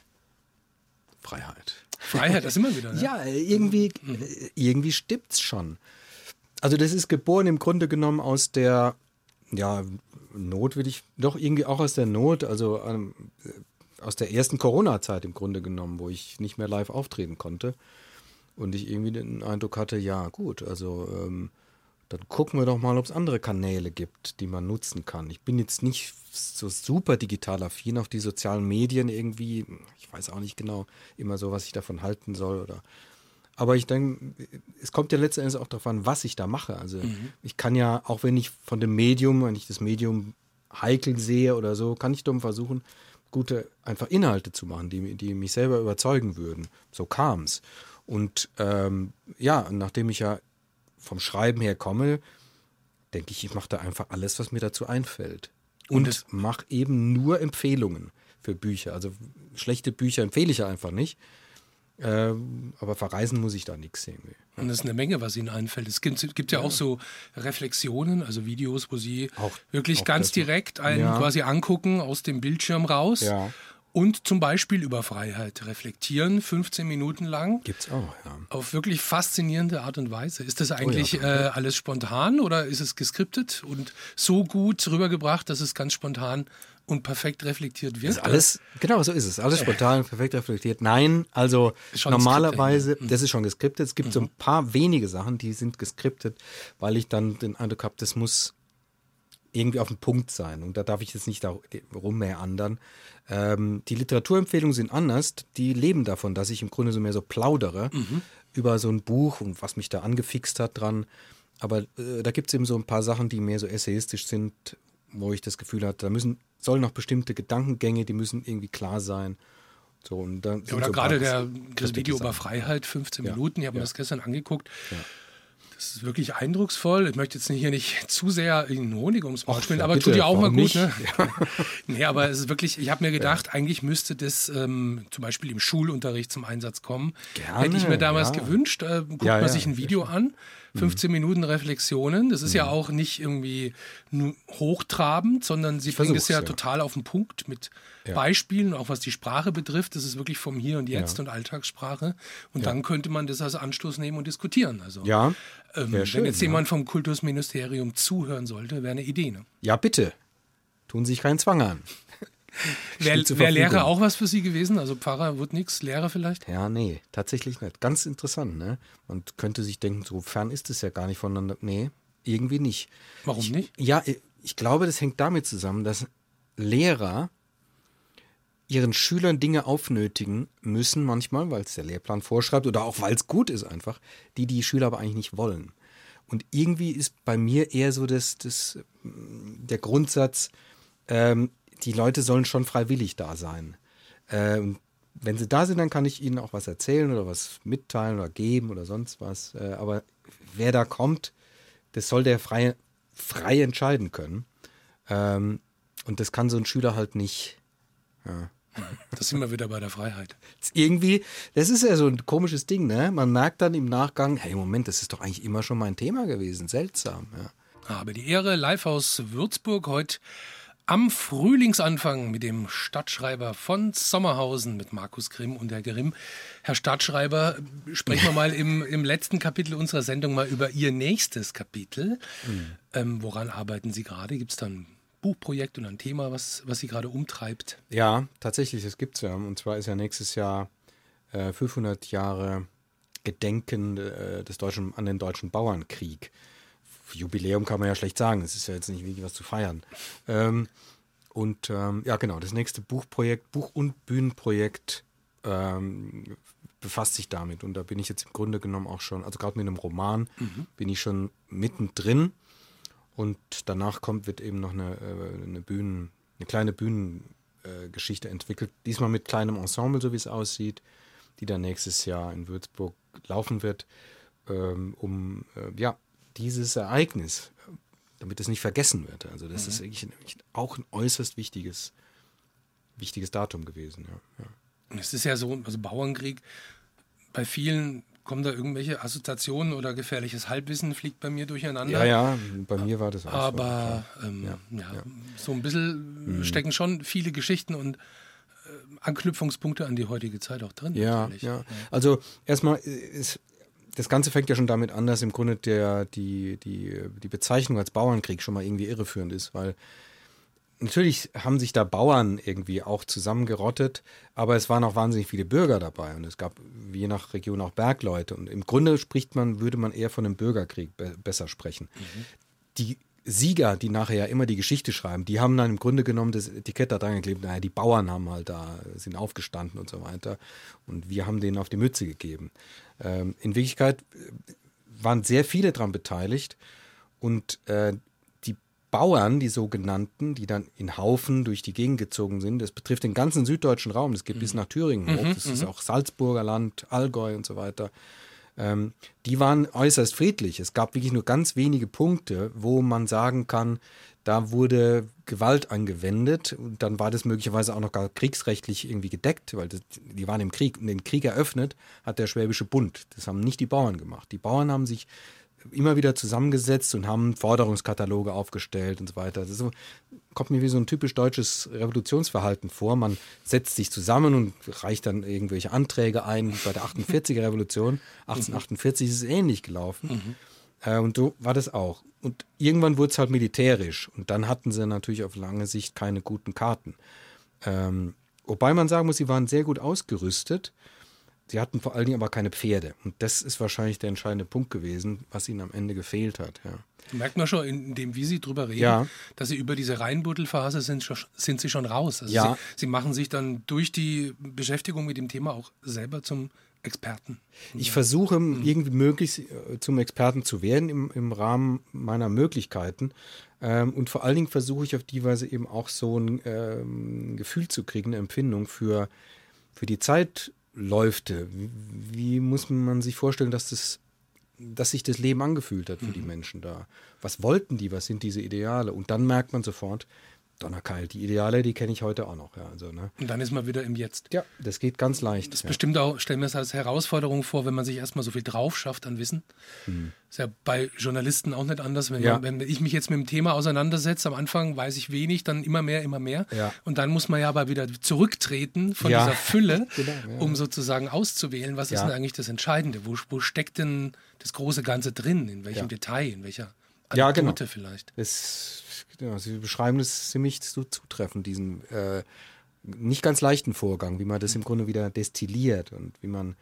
Freiheit. Freiheit, das immer wieder. Ne? Ja, irgendwie, mhm. irgendwie stimmt's schon. Also das ist geboren im Grunde genommen aus der, ja, Not will ich, doch irgendwie auch aus der Not, also ähm, aus der ersten Corona-Zeit im Grunde genommen, wo ich nicht mehr live auftreten konnte und ich irgendwie den Eindruck hatte, ja gut, also ähm, dann gucken wir doch mal, ob es andere Kanäle gibt, die man nutzen kann. Ich bin jetzt nicht so super digital affin auf die sozialen Medien irgendwie, ich weiß auch nicht genau immer so, was ich davon halten soll oder aber ich denke, es kommt ja letztendlich auch darauf an, was ich da mache. Also mhm. ich kann ja, auch wenn ich von dem Medium, wenn ich das Medium heikel sehe oder so, kann ich doch versuchen, gute einfach Inhalte zu machen, die, die mich selber überzeugen würden. So kam es. Und ähm, ja, nachdem ich ja vom Schreiben her komme, denke ich, ich mache da einfach alles, was mir dazu einfällt. Und, und mache eben nur Empfehlungen für Bücher. Also schlechte Bücher empfehle ich ja einfach nicht. Ähm, aber verreisen muss ich da nichts irgendwie. Und das ist eine Menge, was Ihnen einfällt. Es gibt, gibt ja, ja auch so Reflexionen, also Videos, wo Sie auch, wirklich auch ganz direkt einen ja. quasi angucken aus dem Bildschirm raus ja. und zum Beispiel über Freiheit reflektieren, fünfzehn Minuten lang. Gibt's auch, ja. Auf wirklich faszinierende Art und Weise. Ist das eigentlich oh ja. äh, alles spontan oder ist es geskriptet und so gut rübergebracht, dass es ganz spontan und perfekt reflektiert wird? Ist alles, genau, so ist es. Alles spontan, perfekt reflektiert. Nein, also normalerweise, das ist schon geskriptet. Es gibt mhm. so ein paar wenige Sachen, die sind geskriptet, weil ich dann den Eindruck habe, das muss irgendwie auf den Punkt sein. Und da darf ich jetzt nicht da rummeandern. Ähm, die Literaturempfehlungen sind anders. Die leben davon, dass ich im Grunde so mehr so plaudere mhm. über so ein Buch und was mich da angefixt hat dran. Aber äh, da gibt es eben so ein paar Sachen, die mehr so essayistisch sind, wo ich das Gefühl hatte, da müssen, sollen noch bestimmte Gedankengänge, die müssen irgendwie klar sein. So, und dann ja, oder so gerade der, das Video über Freiheit, fünfzehn ja. Minuten, ich habe ja. mir das gestern angeguckt. Ja. Das ist wirklich eindrucksvoll. Ich möchte jetzt hier nicht zu sehr in Honig ums Maul Ach, spielen, ja, aber bitte, tut dir auch mal warum gut. nicht? Ne? Nee, aber es ist wirklich, ich habe mir gedacht, eigentlich müsste das ähm, zum Beispiel im Schulunterricht zum Einsatz kommen. Gerne, Hätte ich mir damals ja. gewünscht. Äh, guckt Ja, man ja, sich ein Video an. fünfzehn Minuten Reflexionen. Das ist ja auch nicht irgendwie nur hochtrabend, sondern sie bringt es versuch's, ja, ja. total auf den Punkt mit Ja. Beispielen, auch was die Sprache betrifft. Das ist wirklich vom Hier und Jetzt Ja. und Alltagssprache. Und Ja. dann könnte man das als Anstoß nehmen und diskutieren. Also, Ja, ähm, wär wenn schön, jetzt ja. jemand vom Kultusministerium zuhören sollte, wäre eine Idee. Ne? Ja, bitte. Tun Sie sich keinen Zwang an. Wäre zur wär Lehrer Verfügung. auch was für Sie gewesen? Also Pfarrer wird nichts, Lehrer vielleicht? Ja, nee, tatsächlich nicht. Ganz interessant, ne? Man könnte sich denken, so fern ist es ja gar nicht voneinander. Nee, irgendwie nicht. Warum ich, nicht? Ja, ich glaube, das hängt damit zusammen, dass Lehrer ihren Schülern Dinge aufnötigen müssen manchmal, weil es der Lehrplan vorschreibt oder auch weil es gut ist einfach, die die Schüler aber eigentlich nicht wollen. Und irgendwie ist bei mir eher so das, das, der Grundsatz, ähm, die Leute sollen schon freiwillig da sein. Äh, und wenn sie da sind, dann kann ich ihnen auch was erzählen oder was mitteilen oder geben oder sonst was. Äh, aber wer da kommt, das soll der frei, frei entscheiden können. Ähm, und das kann so ein Schüler halt nicht. Ja. Das sind wir wieder bei der Freiheit. Irgendwie, das ist ja so ein komisches Ding, ne? Man merkt dann im Nachgang, hey, Moment, das ist doch eigentlich immer schon mein Thema gewesen. Seltsam, ja. Habe die Ehre, live aus Würzburg, heute am Frühlingsanfang mit dem Stadtschreiber von Sommerhausen, mit Markus Grimm und der Grimm. Herr Stadtschreiber, sprechen wir mal im, im letzten Kapitel unserer Sendung mal über Ihr nächstes Kapitel. Mhm. Ähm, woran arbeiten Sie gerade? Gibt es da ein Buchprojekt und ein Thema, was, was Sie gerade umtreibt? Ja, tatsächlich, das gibt es ja. Und zwar ist ja nächstes Jahr äh, fünfhundert Jahre Gedenken äh, des deutschen, an den Deutschen Bauernkrieg. Jubiläum kann man ja schlecht sagen, es ist ja jetzt nicht wirklich was zu feiern. Ähm, und ähm, ja, genau, das nächste Buchprojekt, Buch- und Bühnenprojekt ähm, befasst sich damit. Und da bin ich jetzt im Grunde genommen auch schon, also gerade mit einem Roman, mhm. bin ich schon mittendrin. Und danach kommt, wird eben noch eine, eine Bühnen, eine kleine Bühnengeschichte entwickelt. Diesmal mit kleinem Ensemble, so wie es aussieht, die dann nächstes Jahr in Würzburg laufen wird, ähm, um äh, ja, dieses Ereignis, damit es nicht vergessen wird. Also das mhm. ist eigentlich auch ein äußerst wichtiges, wichtiges Datum gewesen. Ja, ja. Es ist ja so, also Bauernkrieg, bei vielen kommen da irgendwelche Assoziationen oder gefährliches Halbwissen fliegt bei mir durcheinander. Ja, ja, bei mir war das auch Aber so. ähm, ja, ja, ja. so ein bisschen mhm. stecken schon viele Geschichten und äh, Anknüpfungspunkte an die heutige Zeit auch drin. Ja, ja. ja. Also erstmal ist das Ganze fängt ja schon damit an, dass im Grunde der, die, die, die Bezeichnung als Bauernkrieg schon mal irgendwie irreführend ist, weil natürlich haben sich da Bauern irgendwie auch zusammengerottet, aber es waren auch wahnsinnig viele Bürger dabei und es gab je nach Region auch Bergleute und im Grunde spricht man, würde man eher von einem Bürgerkrieg be- besser sprechen. Mhm. Die Sieger, die nachher ja immer die Geschichte schreiben, die haben dann im Grunde genommen das Etikett da dran geklebt, naja, die Bauern haben halt da, sind aufgestanden und so weiter und wir haben denen auf die Mütze gegeben. Ähm, in Wirklichkeit waren sehr viele daran beteiligt und äh, die Bauern, die sogenannten, die dann in Haufen durch die Gegend gezogen sind, das betrifft den ganzen süddeutschen Raum, das geht mhm. bis nach Thüringen hoch, mhm, das ist auch Salzburger Land, Allgäu und so weiter. Ähm, die waren äußerst friedlich. Es gab wirklich nur ganz wenige Punkte, wo man sagen kann, da wurde Gewalt angewendet und dann war das möglicherweise auch noch gar kriegsrechtlich irgendwie gedeckt, weil das, die waren im Krieg und den Krieg eröffnet hat der Schwäbische Bund. Das haben nicht die Bauern gemacht. Die Bauern haben sich immer wieder zusammengesetzt und haben Forderungskataloge aufgestellt und so weiter. Das ist so, kommt mir wie so ein typisch deutsches Revolutionsverhalten vor. Man setzt sich zusammen und reicht dann irgendwelche Anträge ein. Bei der achtundvierziger Revolution, achtzehnhundertachtundvierzig, ist es ähnlich gelaufen. Mhm. Äh, und so war das auch. Und irgendwann wurde es halt militärisch. Und dann hatten sie natürlich auf lange Sicht keine guten Karten. Ähm, wobei man sagen muss, sie waren sehr gut ausgerüstet. Sie hatten vor allen Dingen aber keine Pferde. Und das ist wahrscheinlich der entscheidende Punkt gewesen, was ihnen am Ende gefehlt hat. Ja. Merkt man schon, in dem, wie Sie drüber reden, ja. dass Sie über diese Reinbuddelphase sind, sind Sie schon raus. Also ja. Sie, Sie machen sich dann durch die Beschäftigung mit dem Thema auch selber zum Experten. Ich versuche mhm. irgendwie möglichst zum Experten zu werden im, im Rahmen meiner Möglichkeiten. Ähm, und vor allen Dingen versuche ich auf die Weise eben auch so ein ähm, Gefühl zu kriegen, eine Empfindung für, für die Zeitläufte. Wie, wie muss man sich vorstellen, dass das dass sich das Leben angefühlt hat für mhm. die Menschen da. Was wollten die, was sind diese Ideale? Und dann merkt man sofort, Donnerkeil, die Ideale, die kenne ich heute auch noch. Ja, also, ne? Und dann ist man wieder im Jetzt. Ja, das geht ganz leicht. Das ist ja. bestimmt auch, stellen wir es als Herausforderung vor, wenn man sich erstmal so viel drauf schafft an Wissen. Hm. Ist ja bei Journalisten auch nicht anders. Wenn, ja. man, wenn ich mich jetzt mit dem Thema auseinandersetze, am Anfang weiß ich wenig, dann immer mehr, immer mehr. Ja. Und dann muss man ja aber wieder zurücktreten von ja. dieser Fülle, genau, ja. um sozusagen auszuwählen, was ja. ist denn eigentlich das Entscheidende? Wo, wo steckt denn das große Ganze drin? In welchem ja. Detail? In welcher Anekdote ja, genau. vielleicht? Das, genau, Sie beschreiben das ziemlich so zutreffend, diesen äh, nicht ganz leichten Vorgang, wie man das im Grunde wieder destilliert und wie man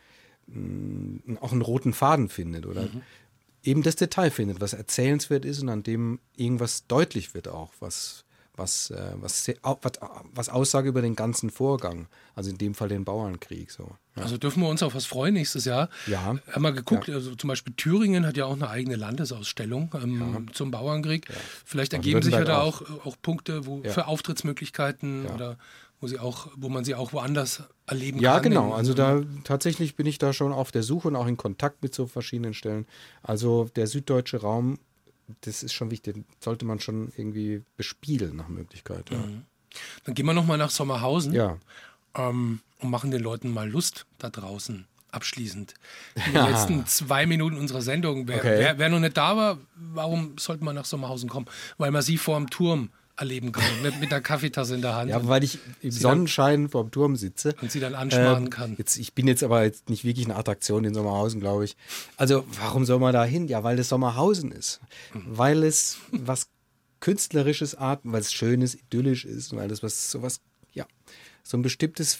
mh, auch einen roten Faden findet oder mhm. eben das Detail findet, was erzählenswert ist und an dem irgendwas deutlich wird auch, was, was, äh, was, was, was Aussage über den ganzen Vorgang, also in dem Fall den Bauernkrieg. So. Ja. Also dürfen wir uns auf was freuen nächstes Jahr. Ja. Haben wir geguckt, ja. also zum Beispiel Thüringen hat ja auch eine eigene Landesausstellung ähm, ja. zum Bauernkrieg. Ja. Vielleicht ergeben sich ja da auch, auch Punkte wo, ja. für Auftrittsmöglichkeiten ja. oder wo, sie auch, wo man sie auch woanders erleben ja, kann. Ja, genau. Also da tatsächlich bin ich da schon auf der Suche und auch in Kontakt mit so verschiedenen Stellen. Also der süddeutsche Raum, das ist schon wichtig, den sollte man schon irgendwie bespielen nach Möglichkeit. Ja. Mhm. Dann gehen wir nochmal nach Sommerhausen. Ja. Ähm, und machen den Leuten mal Lust da draußen, abschließend. In den letzten zwei Minuten unserer Sendung. Wer, okay. wer, wer noch nicht da war, warum sollte man nach Sommerhausen kommen? Weil man sie vor dem Turm erleben kann, mit, mit einer Kaffeetasse in der Hand. Ja, weil ich im Sonnenschein vor dem Turm sitze. Und sie dann ansparen ähm, kann. Jetzt, ich bin jetzt aber jetzt nicht wirklich eine Attraktion in Sommerhausen, glaube ich. Also warum soll man da hin? Ja, weil es Sommerhausen ist. Mhm. Weil es was Künstlerisches Arten, weil es schönes, idyllisch ist, weil es was sowas, ja, so ein bestimmtes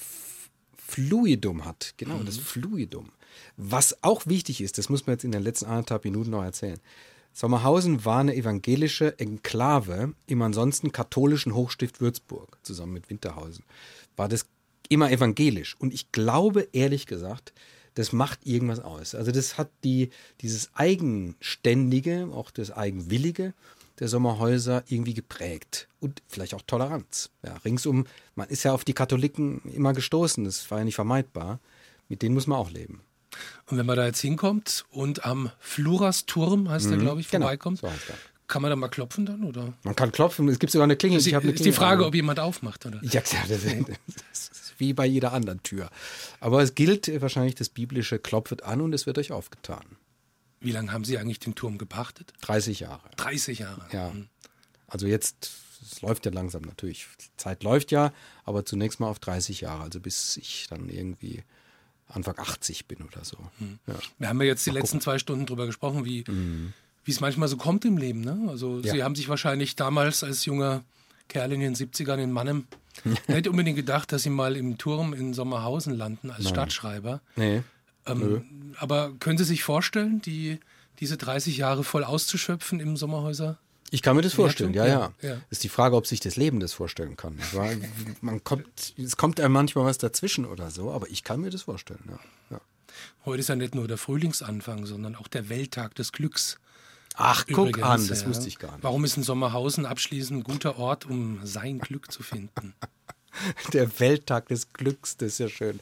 Fluidum hat. Genau, mhm. das Fluidum. Was auch wichtig ist, das muss man jetzt in den letzten anderthalb Minuten noch erzählen. Sommerhausen war eine evangelische Enklave im ansonsten katholischen Hochstift Würzburg, zusammen mit Winterhausen. War das immer evangelisch. Und ich glaube, ehrlich gesagt, das macht irgendwas aus. Also das hat die, dieses Eigenständige, auch das Eigenwillige der Sommerhäuser irgendwie geprägt. Und vielleicht auch Toleranz. Ja, ringsum, man ist ja auf die Katholiken immer gestoßen, das war ja nicht vermeidbar. Mit denen muss man auch leben. Und wenn man da jetzt hinkommt und am Flurasturm, heißt mhm, der, glaube ich, vorbeikommt, genau, so heißt der. Kann man da mal klopfen dann, oder? Man kann klopfen, es gibt sogar eine Klingel. Ist, ich eine ist Klingel die Frage, an. ob jemand aufmacht, oder? Ja, das ist wie bei jeder anderen Tür. Aber es gilt wahrscheinlich das biblische Klopfet an und es wird euch aufgetan. Wie lange haben Sie eigentlich den Turm gepachtet? dreißig Jahre. dreißig Jahre? Ja. Also jetzt, es läuft ja langsam natürlich. Die Zeit läuft ja, aber zunächst mal auf dreißig Jahre. Also bis ich dann irgendwie Anfang achtzig bin oder so. Hm. Ja. Wir haben ja jetzt die mal letzten gucken. zwei Stunden drüber gesprochen, wie Mhm. wie es manchmal so kommt im Leben. Ne? Also Ja. Sie haben sich wahrscheinlich damals als junger Kerl in den siebzigern in Mannem nicht unbedingt gedacht, dass Sie mal im Turm in Sommerhausen landen als Nein. Stadtschreiber. Nee. Ähm, aber können Sie sich vorstellen, die, diese dreißig Jahre voll auszuschöpfen im Sommerhäuser? Ich kann mir das vorstellen, ja, ja. Ja, ja. Ist die Frage, ob sich das Leben das vorstellen kann. Weil man kommt, es kommt einem manchmal was dazwischen oder so, aber ich kann mir das vorstellen, ja. ja. Heute ist ja nicht nur der Frühlingsanfang, sondern auch der Welttag des Glücks. Ach, guck Übrigens, an, das ja. wusste ich gar nicht. Warum ist ein Sommerhausen abschließend ein guter Ort, um sein Glück zu finden? Der Welttag des Glücks, das ist ja schön.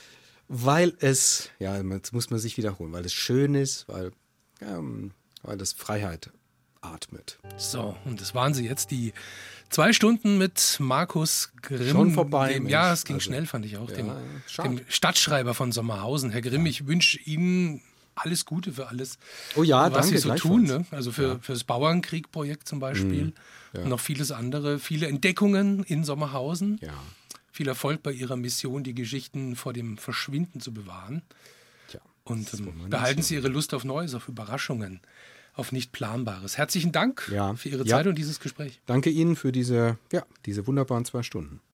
Weil es, ja, jetzt muss man sich wiederholen, weil es schön ist, weil, ja, weil das Freiheit atmet. So, und das waren sie jetzt, die zwei Stunden mit Markus Grimm. Schon vorbei, Dem, Mensch. ja, es ging Also, schnell, fand ich auch. ja, Dem, schade. dem Stadtschreiber von Sommerhausen. Herr Grimm, ich wünsche Ihnen alles Gute für alles, Oh ja, was danke, Sie so gleichfalls. tun. Ne? Also für, für das Bauernkrieg-Projekt zum Beispiel. Mhm, ja. Und noch vieles andere. Viele Entdeckungen in Sommerhausen. Ja. Viel Erfolg bei Ihrer Mission, die Geschichten vor dem Verschwinden zu bewahren. Tja, Und das ähm, wollen wir nicht behalten so. Sie Ihre Lust auf Neues, auf Überraschungen, auf nicht Planbares. Herzlichen Dank Ja. für Ihre Ja. Zeit und dieses Gespräch. Danke Ihnen für diese, ja, diese wunderbaren zwei Stunden.